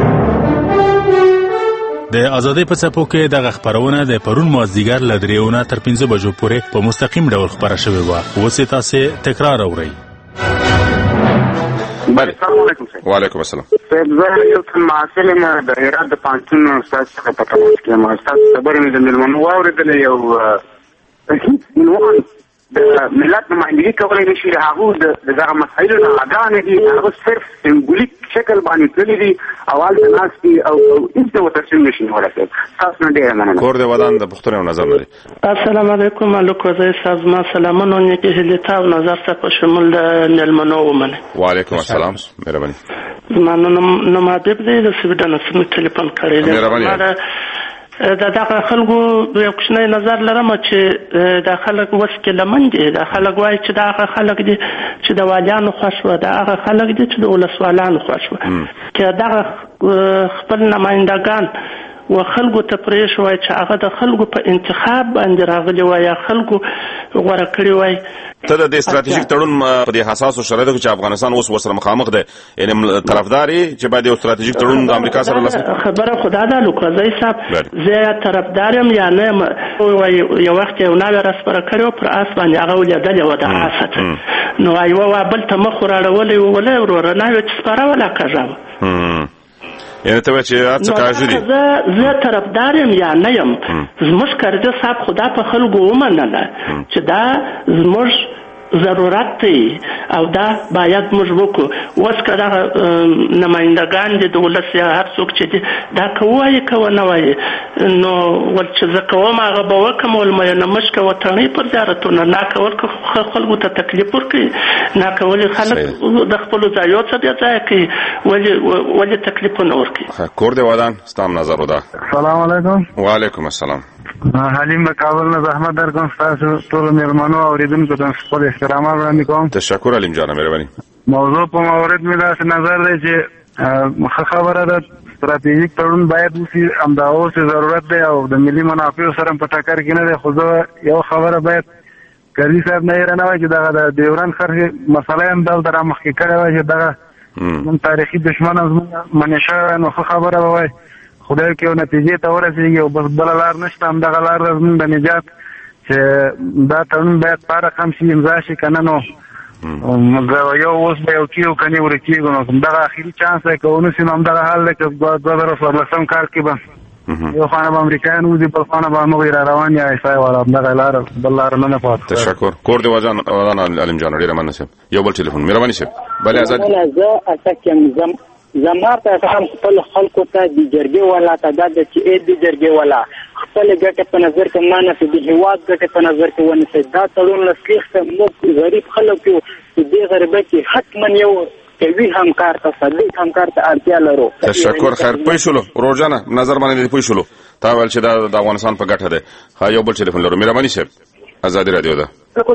د آزادۍ په څپو کې دغه خبرونه د پرون مازدیګر له درېو نه تر پنځه بجو پورې په مستقیم ډول خپره شوې وه. اوس یې تاسې تکرار اورئ. بله. وعلیکم السلام. زه یو څه محصل یم د هرات د پوهنتون استاد څخه په تماس کې یم. استاد خبرې مې د مېلمنو واورېدلې. یو عنوان د ملت نمایندګي کولی نه شي، هغوی د دغه مسایلو نه آګاه نه دي، هغه صرف سمبولیک شکل باندې تللي دي او هلته ناست دي او هېڅ ډول تصمیم نه شي نیولی. تاسو نه ډېره مننه. کور د ودان د پوښتنې او نظر لري. السلام علیکم. الکوزی صاحب، زما سلامونه. نیکې هیلې ته او نظر ته په شمول د مېلمنو ومنئ. وعلیکم السلام. مهرباني. زما نوم حبیب دی، د سویډن څخه مې ټلیفون کړی دی. مهرباني. د دغه خلکو یو کوچنی نظر لرم چې د خلک وس کې لمن دي. د خلک وایي چې دغه خلک دي چې د والیانو خوښ وه، دغه خلک دي چې د ولسوالانو خوښ وه، چې دغه خپل نمایندګان و خلکو ته پرېښ وای چې هغه د خلکو په انتخاب باندې راغلي وای یا خلکو غوره کړي وای. ته د دې ستراتیژیک تړون په دې حساسو شرایطو کې چې افغانستان اوس ورسره مخامخ دی، یعنې طرفدار یې چې باید یو ستراتیژیک تړون د امریکا سره لاسلیک؟ خبره خدا ده لوکوزی صاحب، زه یا طرفدار یم یا نه یم. یو وخت یو ناوې راسپره کړې وه، پر آس باندې هغه ولیدلې وه د آسه، نو یوه وا بل ته مخ وراړولی و، ولی وروره ناوې چې سپاره وله کږه وه. یعنی ته چې هر څه کاږي دي. زه زه طرفدار یم یا نه یم. زموږ کرزي صاحب خدا په خلکو ومنله چې دا زموږ ضرورت دی او دا باید موږ وکړو. اوس که دغه نمایندګان دي د ولس یا هر څوک چې دي دا که ووایي که ونه وایي نو ول چې زه کوم هغه به وکړم ول مینه مشک وطنۍ پر زیارتونه ناکول که خلکو ته تکلیف ورکوي ناکول خلک د خپلو ځایو څخه بیا ځای کوي ولې تکلیفونه ورکوي. کور دی ودان ستام نظر ودا. سلام علیکم. وعلیکم السلام. حلیم د کابل نه زحمت درکوم تاسو ټول میرمنو اوریدونکو ته خپل احترامات وړاندې کوم. تشکر علیم جان مهرباني. موضوع په مورد مې داسې نظر دی چې خبره ده ستراتیژیک تړون باید وشي همدا اوس ضرورت دی او د ملي منافعو سره په ټکر کې نه دی. خو زه یو خبره باید قاضي صاحب نه هېره نه وای چې دغه د ډیورنډ کرښې مسله هم دلته رامخکې کړې وای چې دغه من تاریخي دشمن زموږ منې شوی نو ښه خبره به وای خدای کې یو نتیجې ته ورسېږي او بس بله لار نشته همدغه لار ده زموږ د نجات چې دا تړون باید په هر رقم شي امضا شي که نه نو یو اوس به یو کېږو که نه ورکېږو نو همدغه اخري چانس دی که ونه شي نو همدغه حال دی که دوه زره څوارلسم کال کې به یو خانه به امریکایان وځي بل خانه به موږ را روان یا عیسی والا همدغه لاره بل لاره نه نه پاتې. تشکر. کور دی ودان علیم جان ډېره مننه صاحب. یو بل ټلیفون مهرباني صاحب. بلې ازاد زه اسک یم زما پیغام خپل خلکو ته د جرګې والا ته دا ده چې ای د جرګې والا خپل ګټه په نظر کې مانه د هیواد ګټه په نظر کې ونیسي. دا تړون له سلیخته موږ غریب خلک یو چې دې غریبۍ کې حتما یو قوي همکار ته صدیق همکار ته اړتیا لرو. تشکر. خیر پوه شولو روزانه نظر باندې پوه شولو تا ویل چې دا د افغانستان په ګټه ده. ها یو بل ټلیفون لرو مهرباني صاحب. ازادي رادیو ده.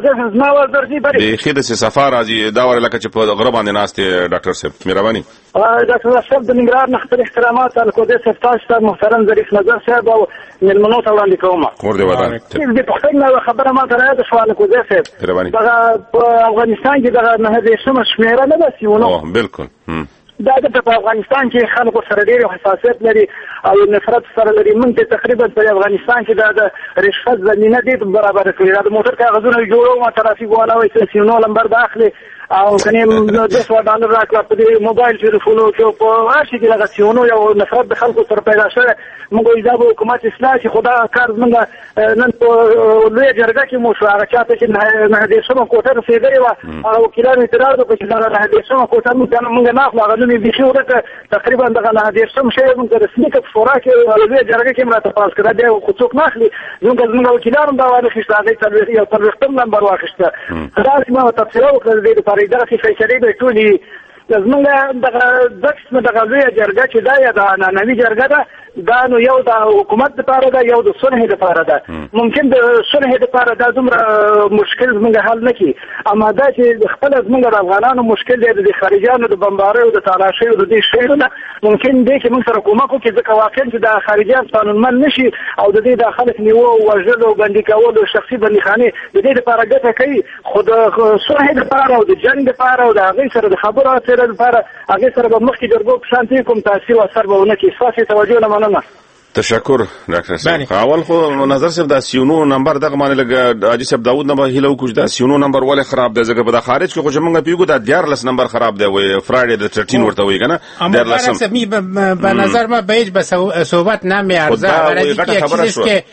بیخي داسې صفا راځي دا وره لکه چې په غره باندې ناست دی ډاکټر صاحب مهرباني. ډاکټر صاحب د ننګرهار نه خپل احترامات الکودي صاحب تاسو ته محترم ظریف نظر صاحب او مېلمنو ته وړاندې کوم. کور دی ودان. د پښتنو خبره ما ته راځي سوال الکودي صاحب دغه په افغانستان کې دغه نه دې سم شمیره نه بس یو نو بالکل دا د په افغانستان کې خلکو سره ډېر حساسیت لري او نفرت سره لري. موږ تقریبا په افغانستان کې د رشوت زمینه دې برابر کړې. د موټر کاغذونه جوړو ما ترافیک والا وایي چې نو لمبر داخلي او کني د څو ډالر راکړه په دې موبایل ټلیفونو کې په هر شي کې لګښتونه یو نفرت د خلکو سره پیدا شوه. موږ ایجاب حکومت اصلاح چې خدا کار موږ نن په لوی جرګه کې مو شو هغه چاته چې نه دې سم کوټه رسیدلې و او وکیلانو اعتراض وکړ چې نه دې سم کوټه موږ نه اخلو هغه نو به شي ورته تقریبا دغه نه دې سم شی موږ رسمي کې فورا کې لوی جرګه کې مراته پاس کړه دی خو څوک نه اخلي. موږ موږ وکیلانو دا واخیسته هغه تلوي یو پرختم نمبر واخیسته دا چې ما تفصیل وکړل دې لپاره دا چې فیصله به ټولي زمونږ دغه دغه دغه لوی جرګه چې دا یا د نننۍ جرګه ده دا نو یو د حکومت لپاره ده یو د صلح لپاره ده. ممکن د صلح لپاره دا دومره مشکل زمونږ حل نه کړي اما دا چې خپل زمونږ د افغانانو مشکل دی د خارجيانو د بمباریو د تالاشیو د دې شیانو نه ممکن دی چې موږ سره کومک وکړي ځکه واقعا چې د خارجيان قانونمن نشي او د دې د خلک نیو او وژل او بندي کول او شخصي بندیخانه د دې لپاره ګټه کوي. خو د صلح لپاره او د جنگ لپاره او د هغه سره د خبرو اترو لپاره هغه سره به مخکې جرګو په شانتي کوم تاثیر او اثر به ونه کړي. تاسو توجه نه مننه. تشکر ډاکټر صاحب. اول خو نظر صاحب د سیونو نمبر دغه باندې لګ حاجی صاحب داوود نمبر هیله وکړ د سیونو نمبر ولې خراب دی ځکه په خارج کې خو موږ پیګو د دیارلس نمبر خراب دی وي فرایډي د ترټین ورته وي کنه دیارلس می به نظر ما بهج به صحبت نه ارزه برای که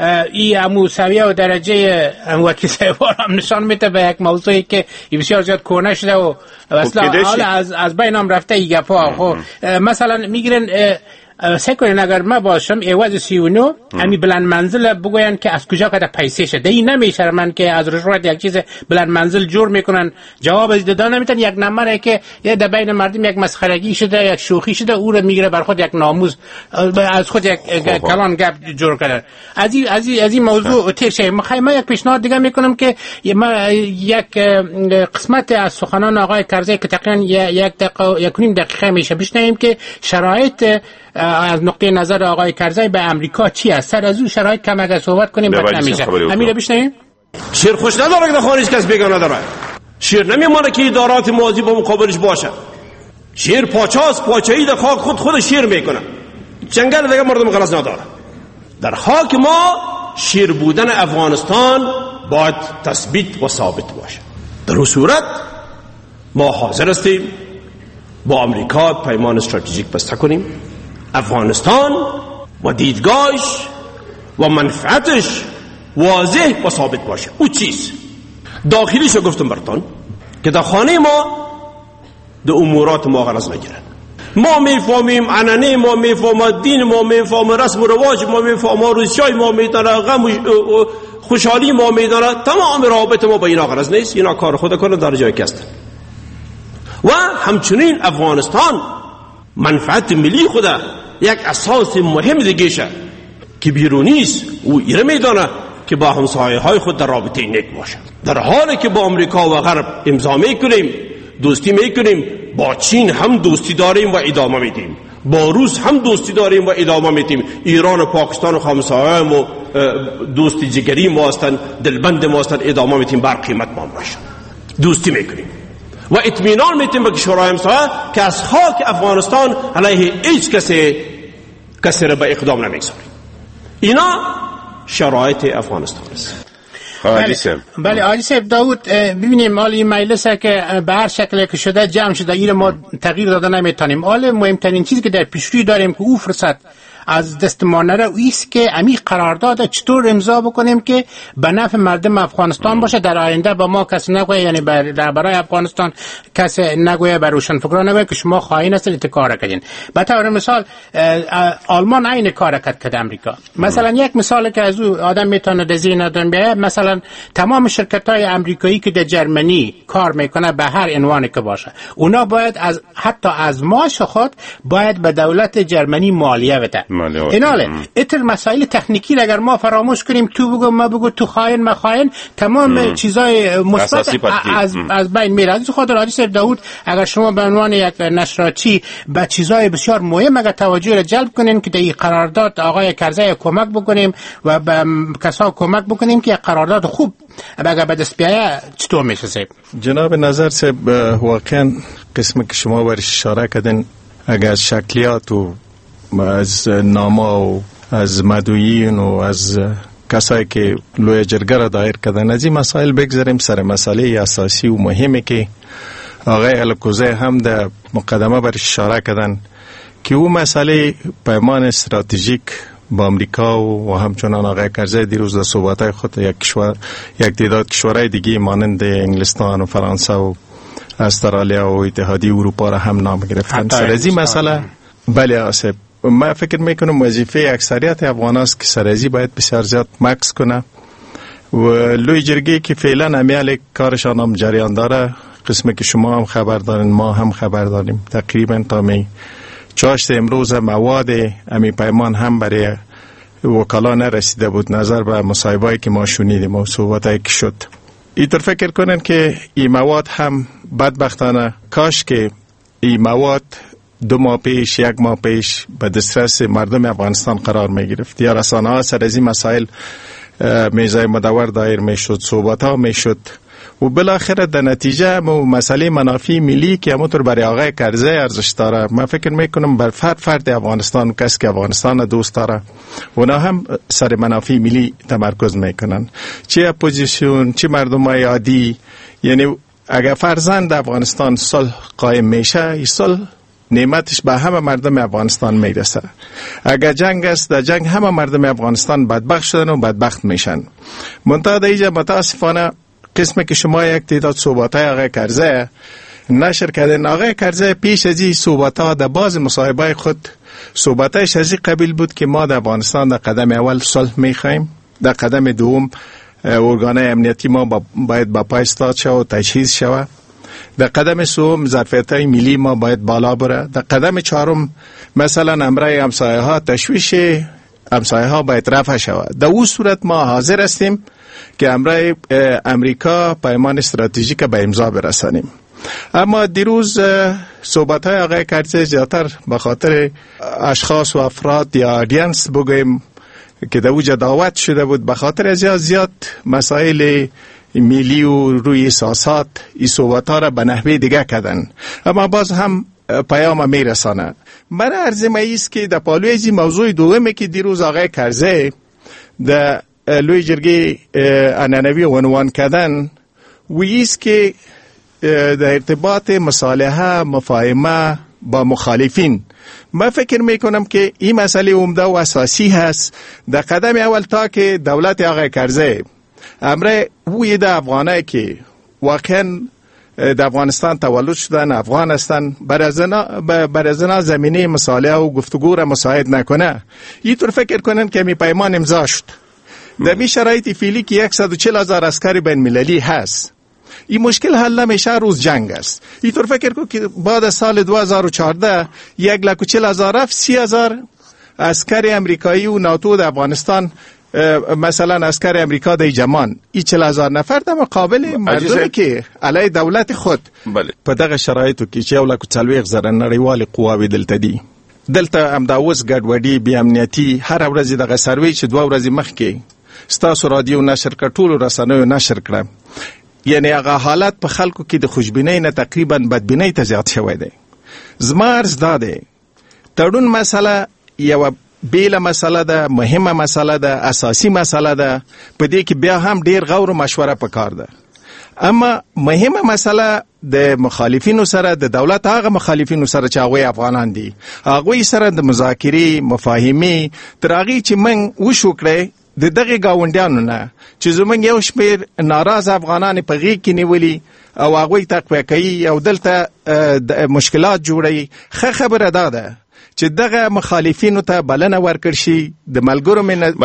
ای موسویه و درجه وکیل صاحب هم نشان میده به یک موضوعی که بسیار زیاد کهنه شده و اصلا حالا از از بین هم رفته ای گپا. خب مثلا میگیرن سعی کنین اگر ما باشم ایواز سی و نو امی بلند منزل بگوین که از کجا کده پیسه شده این نمیشه من که از رشوت یک چیز بلند منزل جور میکنن جواب دادن نمیتن. یک نمبره که یه در بین مردم یک مسخرگی شده یک شوخی شده او رو میگیره بر خود یک ناموز از خود یک کلان گپ جور کرده. از این از این از این موضوع تیر شه. ما یک پیشنهاد دیگه میکنم که ما یک قسمت از سخنان آقای کرزی که تقریبا یک دقیقه یک نیم دقیقه میشه بشنویم که شرایط از نقطه نظر آقای کرزی به امریکا چی است. سر از اون شرایط کم اگر صحبت کنیم بعد نمیشه. امیر بشنویم. شیر خوش نداره که خارج کس بیگانه داره. شیر نمیمونه که ادارات موازی با مقابلش باشه. شیر پاچاست پاچایی در خاک خود خود شیر میکنه. جنگل دیگه مردم غلط نداره. در خاک ما شیر بودن افغانستان باید تثبیت و ثابت باشه. در اون صورت ما حاضر هستیم با امریکا پیمان استراتژیک بسته کنیم. افغانستان و دیدگاهش و منفعتش واضح و ثابت باشه. او چیز داخلیشو گفتم براتون که در خانه ما در امورات ما غرض نگیرن. ما میفهمیم عنعنه، ما میفهمیم دین، ما میفهمیم رسم و رواج، ما میفهمیم روزهای ما میدانه، غم و خوشحالی ما میدانه. تمام روابط ما با اینا غرض نیست. اینا کار خود کنه در جای که هستن. و همچنین افغانستان منفعت ملی خود یک اساس مهم دیگه شه که بیرونی است و ایره میدانه که با همسایه های خود در رابطه نیک باشه. در حالی که با امریکا و غرب امضا میکنیم، دوستی میکنیم، با چین هم دوستی داریم و ادامه میدیم، با روس هم دوستی داریم و ادامه میدیم، ایران و پاکستان و همسایه و دوستی جگری ما هستن، دلبند ما هستن، ادامه میدیم، بر قیمت ما باشه. دوستی میکنیم و اطمینان میتیم به کشورهای همسایه که از خاک افغانستان علیه هیچ کسی کسی را به اقدام نمیگذاریم. اینا شرایط افغانستان است. بله بله آقای صاحب داود، ببینیم مال این مجلس که به هر شکل که شده جمع شده، این ما تغییر داده نمیتونیم. حال مهمترین چیزی که در پیشروی داریم که او فرصت از دست ما نره ایست که امی قرارداد چطور امضا بکنیم که به نفع مردم افغانستان باشه. در آینده با ما کسی نگویه، یعنی در برای افغانستان کسی نگویه، بر روشنفکران نگویه که شما خائن هستید این کار کردین. به طور مثال آلمان عین کار کرد امریکا. مثلا یک مثال که از او آدم میتونه در ذهن آدم بیاد، مثلا تمام شرکت‌های امریکایی که در جرمنی کار میکنه به هر عنوانی که باشه، اونا باید از حتی از معاش خود باید به دولت جرمنی مالیه بده. ایناله اتر مسائل تکنیکی اگر ما فراموش کنیم، تو بگو ما بگو، تو خائن ما خائن، تمام ام. چیزای مثبت از ام. از بین میره. از خاطر حاجی صاحب داود اگر شما به عنوان یک نشراتی به چیزای بسیار مهم اگر توجه را جلب کنین که در این قرارداد آقای کرزی کمک بکنیم و به کسا کمک بکنیم که قرارداد خوب اگر به دست بیایه چطور میشه صاحب؟ جناب نظر صاحب، واقعا قسمی که شما برش اشاره کردین اگر از شکلیات و از ناما و از مدویین و از کسایی که لوی جرگه را دایر کردن از این مسائل بگذاریم، سر مسئله اساسی و مهمه که آقای الکوزه هم در مقدمه برش اشاره کردن که او مسئله پیمان استراتژیک با امریکا و همچنان آقای کرزی دیروز در صحبت‌های خود یک کشور یک تعداد کشورهای دیگه مانند انگلستان و فرانسه و استرالیا و اتحادیه اروپا را هم نام گرفتن. سر از این مسئله بله آسف ما فکر میکنم وظیفه اکثریت افغان است که سرازی باید بسیار زیاد مکس کنه و لوی جرگه که فعلا امیال کارشان هم جریان داره، قسمی که شما هم خبر دارین ما هم خبر داریم، تقریبا تا می چاشت امروز مواد امی پیمان هم برای وکلا نرسیده بود نظر به مصاحبه‌ای که ما شنیدیم و صحبتایی که شد. اینطور فکر کنن که این مواد هم بدبختانه کاش که این مواد دو ماه پیش یک ماه پیش به دسترس مردم افغانستان قرار می گرفت یا رسانه ها سر از این مسائل میزای مدور دایر می شد، صحبت ها می شد و بالاخره در نتیجه و مسئله منافع ملی که همونطور برای آقای کرزی ارزش داره، من فکر می کنم بر فرد فرد افغانستان و کسی که افغانستان دوست داره اونا هم سر منافع ملی تمرکز می کنن، چه اپوزیسیون چه مردم های عادی. یعنی اگر فرزند افغانستان صلح قائم میشه، این صلح نعمتش به همه مردم افغانستان میرسه. اگر جنگ است، در جنگ همه مردم افغانستان بدبخت شدن و بدبخت میشن. منتها در اینجا متاسفانه قسمی که شما یک تعداد صحبت‌های آقای کرزی نشر کردن، آقای کرزی پیش از این صحبت‌ها در بعض مصاحبه‌های خود صحبت‌هایش از این قبیل بود که ما در افغانستان در قدم اول صلح می‌خوایم، در قدم دوم ارگان‌های امنیتی ما باید با پای استاد شود و تجهیز شود، در قدم سوم ظرفیت‌های ملی ما باید بالا بره، در قدم چهارم مثلا امرای همسایه ها تشویش همسایه ها باید رفع شود. در اون صورت ما حاضر هستیم که امرای امریکا پیمان استراتژیک به امضا برسانیم. اما دیروز صحبت های آقای کرزی زیادتر به خاطر اشخاص و افراد یا آدینس بگویم که در اوجا دعوت شده بود، به خاطر از زیاد زیاد مسائل ملی و روی احساسات این صحبت ها را به نحوه دیگه کردن، اما باز هم پیام می رسانه. من عرض مایست که در پالوی از این موضوع دومی که دیروز آقای کرزی در لوی جرگه عنعنوی عنوان کردن ویست که در ارتباط مصالحه مفاهمه با مخالفین، من فکر میکنم که این مسئله عمده و اساسی هست. در قدم اول تا که دولت آقای کرزی امره وی د افغانای که واقعا در افغانستان تولد شدن، افغان هستند، بر از اینا زمینه مصالحه و گفتگو را مساعد نکنه، اینطور فکر کنن که می پیمان امضا شد. در می شرایط فعلی که صد و چهل هزار عسکر بین المللی هست، این مشکل حل نمیشه، روز جنگ است. اینطور فکر کن که بعد از سال دو هزار و چهارده یک لک و چهل هزار رفت، سی هزار عسکر امریکایی و ناتو در افغانستان، مثلا عسکر امریکا در جمان، این چهل هزار نفر در مقابل مردمی که علیه دولت خود په دغه شرایطو کې چې یو لک څلوېښت زره نړیوالې قواوې دلته دي، دلته همدا اوس ګډوډي بې امنیتي، هره ورځ دغه سروې چې دوه ورځې مخکې ستاسو رادیو نشر کړ، ټولو رسنیو نشر کړه، یعنی هغه حالت په خلکو کې د خوشبینۍ نه تقریبا بدبینۍ ته زیات شوی دی. زما عرض دا دی تړون مسله یوه بیله مسله ده، مهمه مسله ده، اساسی مسله ده، په دې کې بیا هم ډیر غور و مشوره پکار ده. اما مهمه مسله د مخالفینو سره، د دولت هغه مخالفینو سره چې هغوی افغانان دي، هغوی سره د مذاکرې مفاهمې تر هغې چې موږ وشو کړی د دغې ګاونډیانو نه چې زموږ یو شمېر ناراض افغانان په غېږ کې نیولي او هغوی تقویه کوي او دلته مشکلات جوړوي. ښه خبره دا ده چې دغه مخالفینو ته بلنه ورکړ شي د ملګرو منظمو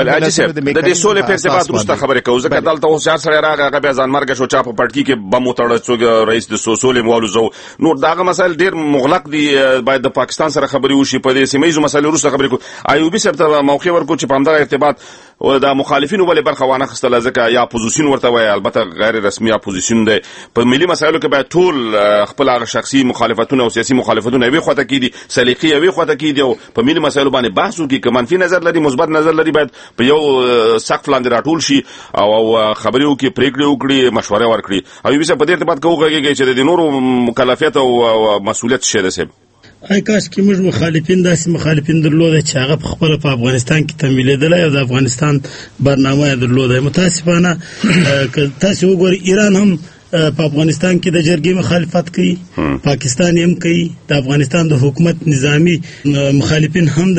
د دې سولې په ارتباط وروسته خبرې کوو، ځکه دلته اوس چار سړی راغی هغه بیا ځانمرګه شو، چا په پټکي کې بم وتړه، څوک رئیس د سولې موالوزه. نور دغه مسایل ډېر مغلق دي، باید د پاکستان سره خبرې وشي، په دې سیمه ییزو مسایلو وروسته خبرې کوو. ایوبي صاحب ته موقع ورکړو چې په همدغه ارتباط و د مخالفینو ولې برخه وانه خستله، ځکه یا اپوزیسیون ورته وایي، البته غیر رسمي اپوزیسیون دی. په ملي مسایلو کې باید ټول خپل هغه شخصي مخالفتونه او سیاسي مخالفتونه یوې خواته کېدي، سلیقې یوې خواته کېدي او په ملي مسایلو باندې بحث وکړي. که منفي نظر لري، مثبت نظر لري، باید په یو سقف لاندې راټول شي او خبرې وکړي، پریکړې وکړي، مشورې ورکړي. او یوه په دې ارتباط کې وغږېږي چې د نورو مکلفیت او مسؤلیت څه دی. صاحب ای کاش کې موږ مخالفین داسې مخالفین درلوده چې هغه په خپله په افغانستان کې تمویلېدلی او د افغانستان برنامه یې درلوده. متاسفانه که تاسې وګورئ ایران هم په افغانستان کې د جرګې مخالفت کوي، پاکستان هم کوي، د افغانستان د حکومت نظامی مخالفین هم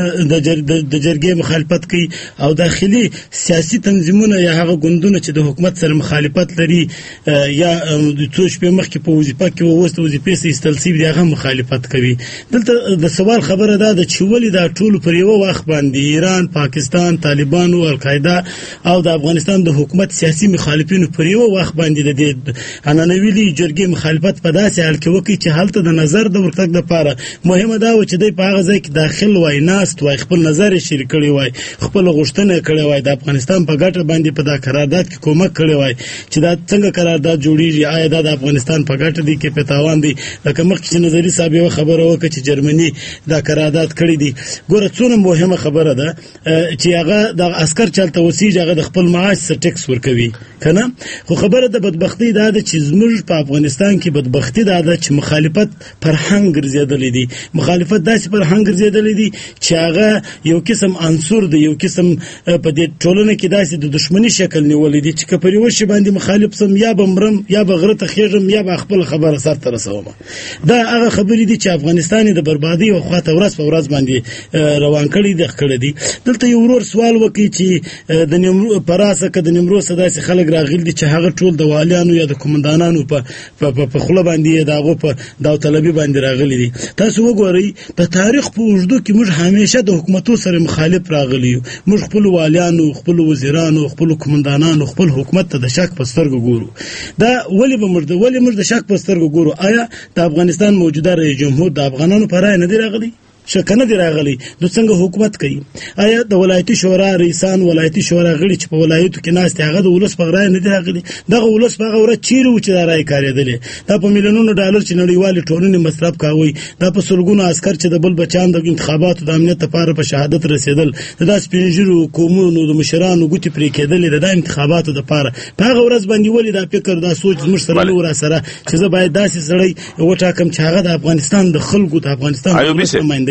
د جرګې مخالفت کوي، او داخلي سیاسي تنظیمونه یا هغه ګوندونه چې د حکومت سره مخالفت لري یا څو شپې مخکې په وظیفه کې اوس د وظیفې څخه ایستل سوي دي هغه مخالفت کوي. دلته د سوال خبره دا ده چې ولې دا ټول پر یوه وخت باندې ایران، پاکستان، طالبانو، القاعده او د افغانستان د حکومت سیاسي مخالفینو پر یوه وخت باندې د دې عنعنوي جرګې مخالفت په داسې حال کې وکړي چې هلته د نظر د ورتګ لپاره مهمه دا و چې دوی په هغه ځای کې داخل وای، ناست وای، خپل نظر یې شریک کړی وای، خپله غوښتنه کړې وای، د افغانستان په ګټه باندې په دا قرارداد کې کومک کړی وای چې دا څنګه قرارداد جوړیږي، آیا دا د افغانستان په ګټه دی کې په تاوان دی. لکه مخکې چې نظري صاحب یوه خبره وکړه چې جرمني دا قرارداد کړی دی. ګوره څونه مهمه خبره ده چې هغه د عسکر چلته اوسېږي هغه د خپل معاش څخه ټکس ورکوي که نه. خو خبره د بدبختۍ دا ده چې زموږ په افغانستان کې بدبختي دا ده چې مخالفت فرهنګ ګرځېدلی دی. مخالفت داسې فرهنګ ګرځېدلی دی چې هغه یو قسم عنصر دی، یو قسم په دې ټولنه کې داسې د دښمني شکل نیولی دی چې که پر یوه شي باندې مخالف سم یا به مرم یا به غره ته خېږم یا به خپله خبره سرته رسوم. دا هغه خبرې دي چې افغانستان یې د بربادۍ او خواته ورځ په ورځ باندې روان کړي دي کړی دي. دلته یو ورور سوال وکړي چې د نیمرو په راسه که د نیمروز څخه داسې خلک راغلي دي چې هغه ټول د والیانو یا د قومندانانو په په خوله باندې د هغو په داوطلبي باندې راغلي دي. تاسو وګورئ د تاریخ په اوږدو کې موږ همیشه د حکومتو سره مخالف راغلي یو. موږ خپلو والیانو، خپلو وزیرانو، خپلو قومندانانو، خپل حکومت ته د شک په سترګو ګورو. دا ولې به موږ ولې موږ د شک په سترګو ګورو؟ آیا د افغانستان موجوده رئیس جمهور د افغانانو په رایه نه دی راغلی؟ شکنه دی راغلی. نو څنګه حکومت کوي؟ آیا د ولایتي شورا رئیسان، ولایتي شورا غړي چې په ولایتو کې ناست هغه د ولس په رایه نه دی راغلی؟ دغه ولس په هغه ورځ چیرې و چې دا رایې کارېدلې؟ دا په میلیونونو ډالر چې نړیوالې ټولنې مصرف کاوه، دا په سلګونو عسکر چې د بل بچان د انتخاباتو د امنیت لپاره په شهادت رسېدل، دا سپین ږیرو قومونو د مشرانو ګوتې پرې کېدلې د انتخاباتو لپاره، په هغه ورځ باندې ولې دا فکر دا سوچ زموږ سره نه و راسره چې زه باید داسې سړی وټاکم چې هغه د افغانستان د خلکو د افغانستان د نمایندګي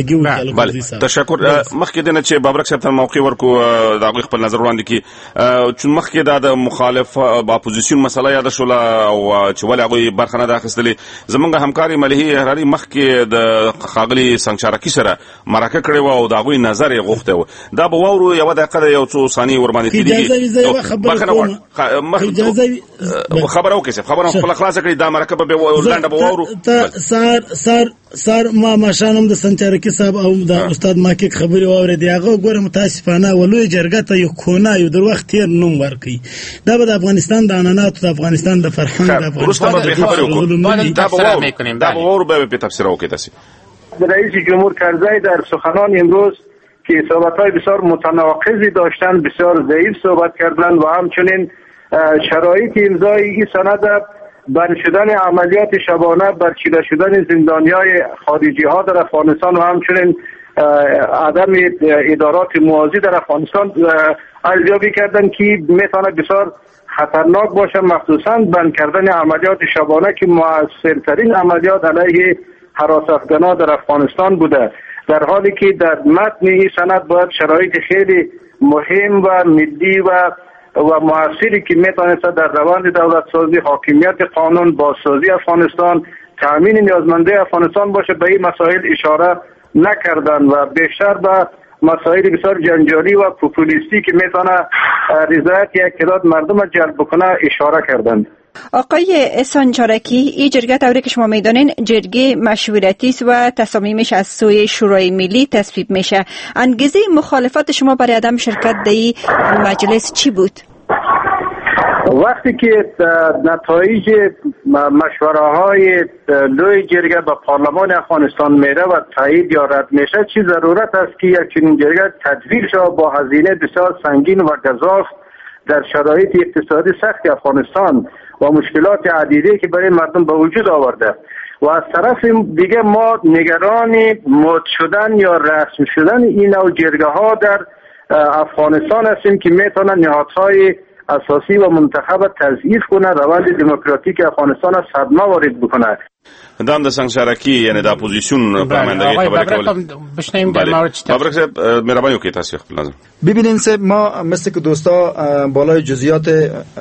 همغږي وکړي. بله تشکر. مخکې دنه چې بابرک صاحب ته موقع ورکو دا غوښ خپل نظر وړاندې کی چې مخکې دا د مخالف اپوزیسیون مسله یاد شول او چې ولې هغه برخه نه اخیستلې. زمونږ همکاري ملهي هراري مخکې د خاغلی سنگچارکی سره مرکه کړې و او دا غوي نظر یې غوښته و. دا به وورو یو دقیقه یو څو ثانیې ور باندې تیریږي. خبره وکړه خبره خپل خلاص کړي دا مرکه به ولنډه به وورو. سار سار سار ما ماشانم د سنچارکی صاحب او د استاد ماکیک خبري واورې دی. هغه ګوره متاسفانه ولوی جرګه ته یو کونه یو در وخت تیر نوم ورکي. دا به د افغانستان د عنعنات او د افغانستان د فرهنګ د افغانستان د خبرو وکړو. دا به وورو دا به وورو به په تفسیر وکړي. تاسو رئیس جمهور کرزی در سخنان امروز که صحبت‌های بسیار متناقضی داشتن، بسیار ضعیف صحبت کردن و همچنین شرایط امضای این سند بند شدن عملیات شبانه برچیده شدن زندانیای خارجی ها در افغانستان و همچنین عدم ادارات موازی در افغانستان ارزیابی کردن که میتونه بسیار خطرناک باشه، مخصوصا بند کردن عملیات شبانه که مؤثرترین عملیات علیه هراس افغان‌ها در افغانستان بوده، در حالی که در متن این سند باید شرایط خیلی مهم و ملی و و موثری که میتونست در روند دولت سازی، حاکمیت قانون، بازسازی افغانستان، تامین نیازمنده افغانستان باشه، به این مسائل اشاره نکردن و بیشتر به مسائل بسیار جنجالی و پوپولیستی که میتونه رضایت یک تعداد مردم جلب بکنه اشاره کردند. آقای سنچارکی، این جرگه طوری که شما میدانین جرگه مشورتی است و تصامیمش از سوی شورای ملی تصویب میشه. انگیزه مخالفت شما برای عدم شرکت در این مجلس چی بود؟ وقتی که نتایج مشوره های لوی جرگه به پارلمان افغانستان میره و تایید یا رد میشه، چی ضرورت است که یک چنین جرگه تدویر شود با هزینه بسیار سنگین و گزاف در شرایط اقتصادی سخت افغانستان و مشکلات عدیده که برای مردم به وجود آورده. و از طرف دیگه ما نگران مد شدن یا رسم شدن این نوع جرگه ها در افغانستان هستیم که میتونن نهادهای اساسی و منتخب تضعیف کنه، روند دموکراتیک افغانستان را صدمه وارد بکنه. دام د سنگچارکی یعنی د اپوزیسیون پرمندگی خبره کول بشنیم در مورد چی بابرک صاحب مهربانی وکړئ تاسو خپل لازم ببینین صاحب ما مثل که دوستا بالای جزئیات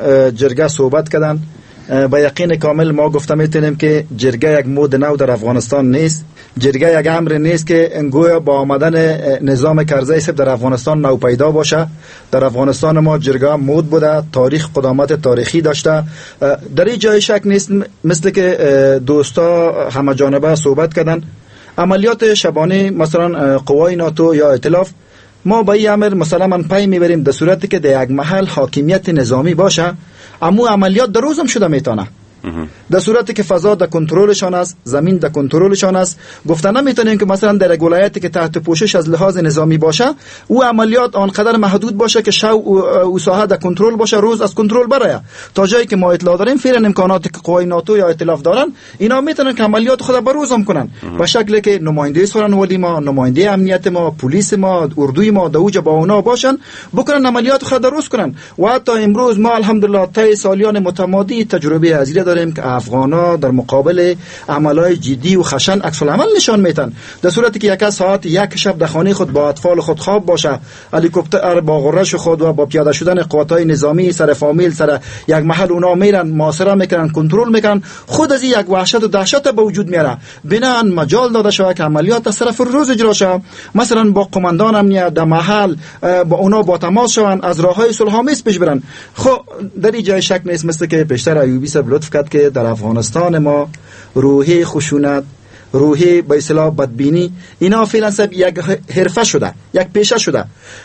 جرگه صحبت کردن. با یقین کامل ما گفته میتونیم که جرگه یک مود نو در افغانستان نیست. جرگه یک امر نیست که گویا با آمدن نظام کرزی صاحب در افغانستان نو پیدا باشه. در افغانستان ما جرگه مود بوده، تاریخ قدامت تاریخی داشته. در این جای شک نیست مثل که دوستا همه جانبه صحبت کردن. عملیات شبانه مثلا قوای ناتو یا ائتلاف، ما با این امر مثلا من پی میبریم در صورتی که در یک محل حاکمیت نظامی باشه، اما عملیات در روزم شده میتونه. در صورتی که فضا در کنترلشان است، زمین در کنترلشان است، گفتن نمیتونیم که مثلا در یک ولایتی که تحت پوشش از لحاظ نظامی باشه او عملیات آنقدر محدود باشه که شو او ساحه در کنترل باشه، روز از کنترل برای تا جایی که ما اطلاع داریم فعلا امکاناتی که قوای ناتو یا ائتلاف دارن اینا میتونن که عملیات خود بر روزم کنن به شکلی که نماینده سخنوری ما، نماینده امنیت ما، پلیس ما، اردوی ما دوجه با اونا باشن، بکنن عملیات خود درست کنن. و حتی امروز ما الحمدلله طی سالیان متمادی تجربه هزینه داریم که افغانا در مقابل عملهای جدی و خشن عکس العمل نشان میتن. در صورتی که یک ساعت یک شب در خانه خود با اطفال خود خواب باشه، هلیکوپتر با غرش خود و با پیاده شدن قواتهای نظامی سر فامیل سر یک محل اونا میرن، محاصره میکنن، کنترل میکنن، خود از یک وحشت و دهشت به وجود میاره. بنان مجال داده شود که عملیات از طرف روز اجرا شود. مثلا با قماندان امنیت در محل با اونا با تماس شوند، از راههای صلح‌آمیز پیش برن. خب در این جای شک نیست مثل که پیشتر ایوبی صاحب لطف کرد که در افغانستان ما روحی خشونت، روحی به اصطلاح بدبینی اینا فعلا سب یک حرفه شده، یک پیشه شده.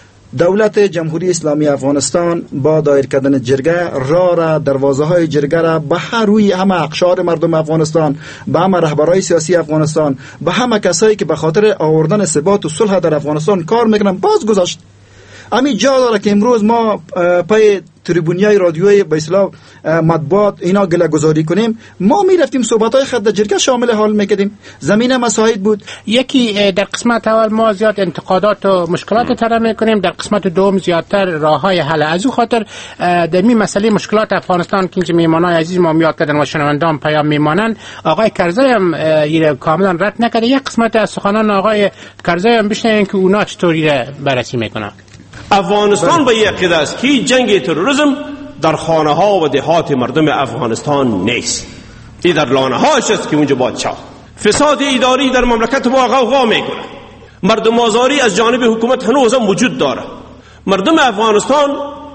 دولت جمهوری اسلامی افغانستان با دایر کردن جرگه راه را، دروازه های جرگه را به هر روی همه اقشار مردم افغانستان، به همه رهبرای سیاسی افغانستان، به همه کسایی که به خاطر آوردن ثبات و صلح در افغانستان کار میکنن باز گذاشت. امی جا داره که امروز ما پای تریبونیای رادیوی به اصطلاح مطبوعات اینا گله گذاری کنیم، ما میرفتیم صحبت‌های خط جرگه شامل حال میکردیم، زمینه مساعد بود. یکی در قسمت اول ما زیاد انتقادات و مشکلات طرح میکنیم، در قسمت دوم زیادتر راههای حل. از او خاطر در این مسئله مشکلات افغانستان که اینجا میهمانای عزیز ما میاد کردن و شنوندان پیام میمانن، آقای کرزی هم این کاملا رد نکرده. یک قسمت از سخنان آقای کرزی هم بشنویم که اونا چطوری بررسی میکنن. افغانستان به یقین است که جنگ تروریسم در خانه ها و دهات مردم افغانستان نیست، این در لانه هاش است که اونجا بادشاه فساد اداری در مملکت ما غوغا میکنه. مردم آزاری از جانب حکومت هنوز هم وجود داره. مردم افغانستان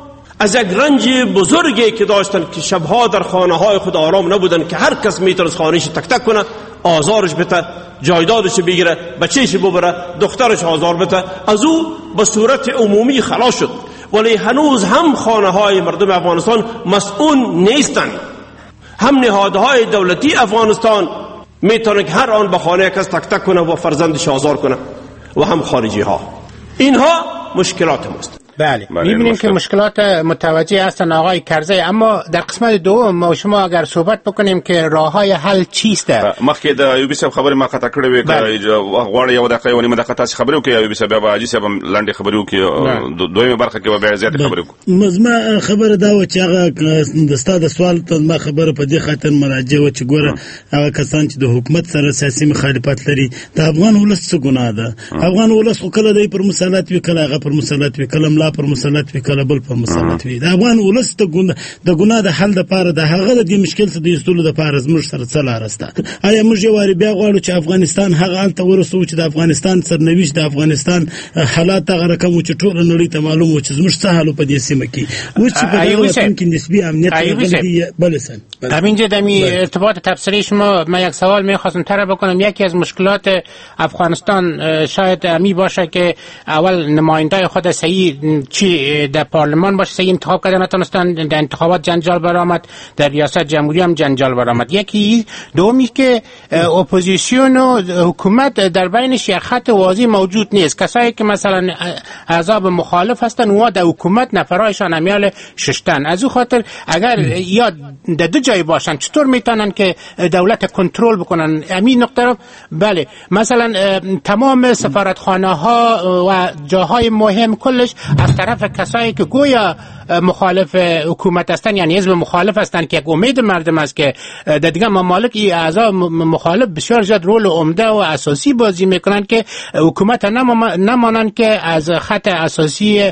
از یک رنج بزرگی که داشتن که شبها در خانه های خود آرام نبودن، که هر کس میتونه خانهش تک تک کنه، آزارش بده، جایدادش بگیره، بچهش ببره، دخترش آزار بده، از او به صورت عمومی خلاص شد. ولی هنوز هم خانه های مردم افغانستان مسئول نیستن. هم نهادهای دولتی افغانستان میتونه که هر آن به خانه کس تک تک کنه و فرزندش آزار کنه، و هم خارجی ها. اینها مشکلات ماست. بله، می‌بینیم که مشکلات متوجه هستن آقای کرزی. اما در قسمت دوم ما شما اگر صحبت بکنیم که راههای حل چیست؟ مخکې د ایوبي صاحب خبرې ما قطع کړې وې، که غواړئ یو دقیقه یو نیمه دقیقه تاسې خبرې وکړئ، ایوبي صاحب بیا به حاجي صاحب هم لنډې خبرې وکړي، دویمه برخه کې به بیا زیاتې خبرې وکړو. زما خبره دا وه چې هغه د ستا د سوال ته زما خبره په دې خاطر مراجعه وه چې ګوره هغه کسان چې د حکومت سره سیاسي مخالفت لري، د افغان ولس څه ګناه ده؟ افغان ولس خو کله دی پر مسلط وي، کله هغه پر مسلط وي، کله ملا پر مسلط وي، کله بل پر مسلط وي. د افغان ولس د ګناه د حل دپاره د هغه د دې مشکل څخه د ایستلو دپاره زموږ سره څه لاره شته؟ آیا موږ یو وارې بیا غواړو چې افغانستان هغه هلته ورسوو چې د افغانستان سرنوشت د افغانستان حالات هغه رقم و چې ټوله نړۍ ته معلوم و چې زموږ څه حال په دې سیمه کې اوس چې په دغه وطن کې نسبي امنیت راغلی. بله سن همینجا در ارتباط تبصره شما من یک سوال میخواستم طرح بکنم. یکی از مشکلات افغانستان شاید امی باشه که اول نماینده خود صحیح چی در پارلمان باشه، صحیح انتخاب کرده نتونستن، در انتخابات جنجال برآمد، در ریاست جمهوری هم جنجال برآمد. یکی دومی که اپوزیسیون و حکومت در بینش یک خط واضح موجود نیست. کسایی که مثلا احزاب مخالف هستن و در حکومت نفرایشان امیال ششتن. از او خاطر اگر یا در دو جای باشن چطور میتونن که دولت کنترل بکنن؟ همین نقطه رو بله مثلا تمام سفارتخانه ها و جاهای مهم کلش از طرف کسایی که گویا مخالف حکومت هستن، یعنی حزب مخالف هستن که یک امید مردم است که در دیگه ممالک این اعضا مخالف بسیار زیاد رول عمده و اساسی بازی میکنن که حکومت نمانن که از خط اساسی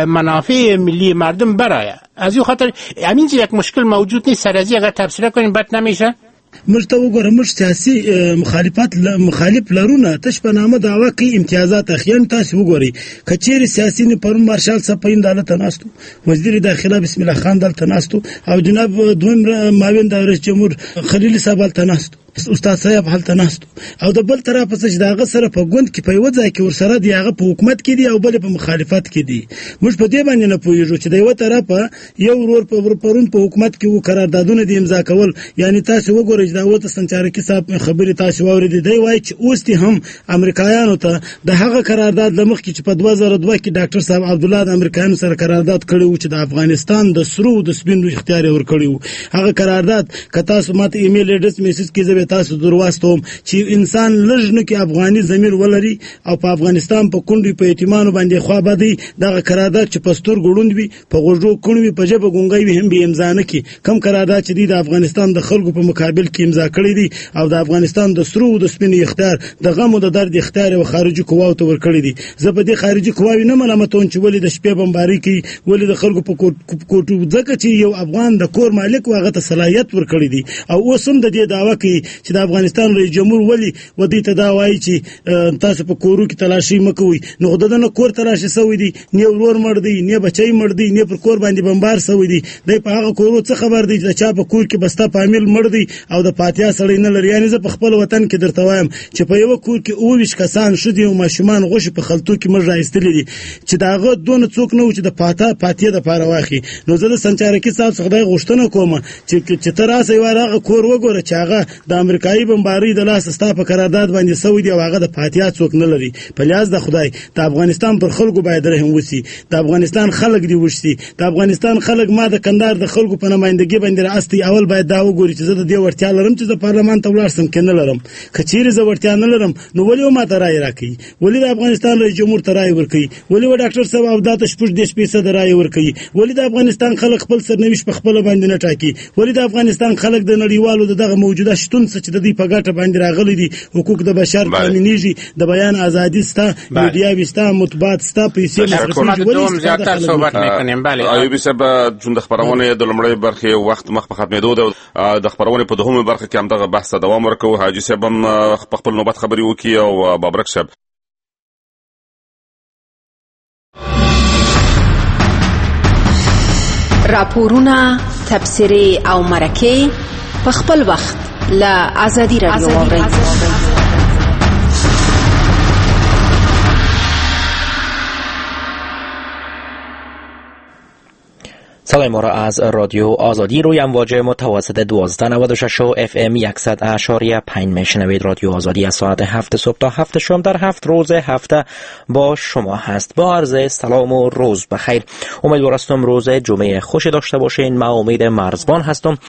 منافع ملی مردم برای. از این خاطر همین یک مشکل موجود نیست. سرازی اگر تفسیر کنیم بد نمیشه. موږ ته وګوره موږ سیاسي مخالفت مخالف لرونه تش په نامه دعوا کوي امتیازات اخیان. تاسو وګورئ کچېرې سیاسي نه پرون مارشال صفین دالته ناستو، وزیر داخله بسم الله خان دلته ناستو، او جناب دویم معاون د رئیس جمهور خلیل صاحب دلته ناستو، استاد صاحب هلته ناستو، او د بل طرف څخه داغه سره په ګوند کې په یو ځای کې ورسره دی، هغه په حکومت کې دی او بل په مخالفت کې دی. موږ په دې باندې نه پوهیږو چې د یو طرف یو ورور په پرون په حکومت کې و قراردادونه د امضا کول. یعنی تاسو وګورئ دا وته سنچارکی صاحب خبرې تاسو واورېدې دی وایي چې اوس دې هم امریکایانو ته د هغه قرارداد لمخ کې چې په دوه زره دوه کې ډاکټر صاحب عبد الله د امریکایانو سره قرارداد کړی و چې د افغانستان د سرو د سپینو اختیار ورکړی و. هغه قرارداد که تاسو ماته ایمیل اډرس میسج کې زه تاسو درواستوم چې انسان لږ نه کې افغاني ضمیر ولري او په افغانستان په کونډې په یتیمانو باندې خوا بدی دغه قرارداد چې پستور ګړوند وي په غوږو کڼ وي په ژبه ګونګی وي هم به امضا نه کړي. کم قرارداد چې دی د افغانستان د خلکو په مقابل کې امضا کړی دی او د افغانستان د سرو د سپینو اختیار د غم او د درد اختیار او خارجي قواو ته ورکړی دی. زه په دې خارجي قواوی نه ملامتون چې ولې د شپې بمباري کوي، ولې د خلکو په کوټو ځکه چې یو افغان د کور مالک واغه ته صلاحیت ورکړی دی او اوس هم د دې دعوا کوي چې د افغانستان رئیس جمهور ولی و دې ته دا وایي چې تاسو په کورو کې تلاشي مکوئ. نو خدای نه کور تلاشي سوی دی، نه ورور مړ دی، نه بچی مړ دی، نه پر کور باندې بمبار سوی دی. د په هغه کورو څه خبر دی چې چا په کور کې بستا پامل مړ دی او د پاتیا سړی نه لري. یعنی زه په خپل وطن کې درته وایم چې په یو کور کې اوویش کسان شدي او ماشومان غوښه په خلطو کې مړ راایستلې دي چې داغه دون څوک نه و چې د پاتا پاتیا د پاره واخی. نو زه د سنچارکی صاحب څخه غوښتنه کوم چې چې تر اوسه یو هغه کور وګوره چې هغه د د امریکایي بمباری د لاس ستا په قرارداد باندې سوي دی او هغه د فاتحه څوک نه لري. په لیاز د خدای د افغانستان پر خلکو باید رحم وسی. د افغانستان خلک دی وشي. د افغانستان خلک ما د کندهار د خلکو په نمائندګي باندې راستي اول باید دا وګوري چې زه د دې ورتیا لرم چې د پارلمان ته ولاړ سم کنه لرم. کچېره زه ورتیا نه لرم نو ولې ما ته رائے راکړي؟ ولې د افغانستان رئیس جمهور ته رائے ورکړي؟ ولې و ډاکټر صاحب او د تشپوش د سپیڅه د رائے ورکړي؟ ولې د افغانستان خلک خپل سرنوشت په خپل باندې نه ټاکي؟ ولې د افغانستان خلک د نړیوالو دغه موجوده شتون څخه د دې په ګټه باندې راغلي دي؟ حقوق د بشر قانونيږي، د بیان ازادي ستا، میډیا ستا، مطبوعات ستا، پیسې مصرفي زیاتره صحبت میکنیم. بله ایوبی صاحب چون د خبرونه د لمړی برخه وخت مخ په ختمېدو ده، د خبرونه په دوهمه برخه کې هم دغه بحث دوام ورکوي. حاجی صاحب هم په خپل نوبت خبري وکي او بابرک صاحب راپورونه، تبصرې او مرکې په خپل وخت له آزادي رادیو واورئ. صدای ما را از رادیو آزادی روی امواج متوسط دوازده نود و شش اف ام صد اشاری پنج میشنوید. رادیو آزادی از ساعت هفت صبح تا هفت شام در هفت روز هفته با شما هست. با عرض سلام و روز بخیر. امیدوارم روز جمعه خوشی داشته باشین. من امید مرزبان هستم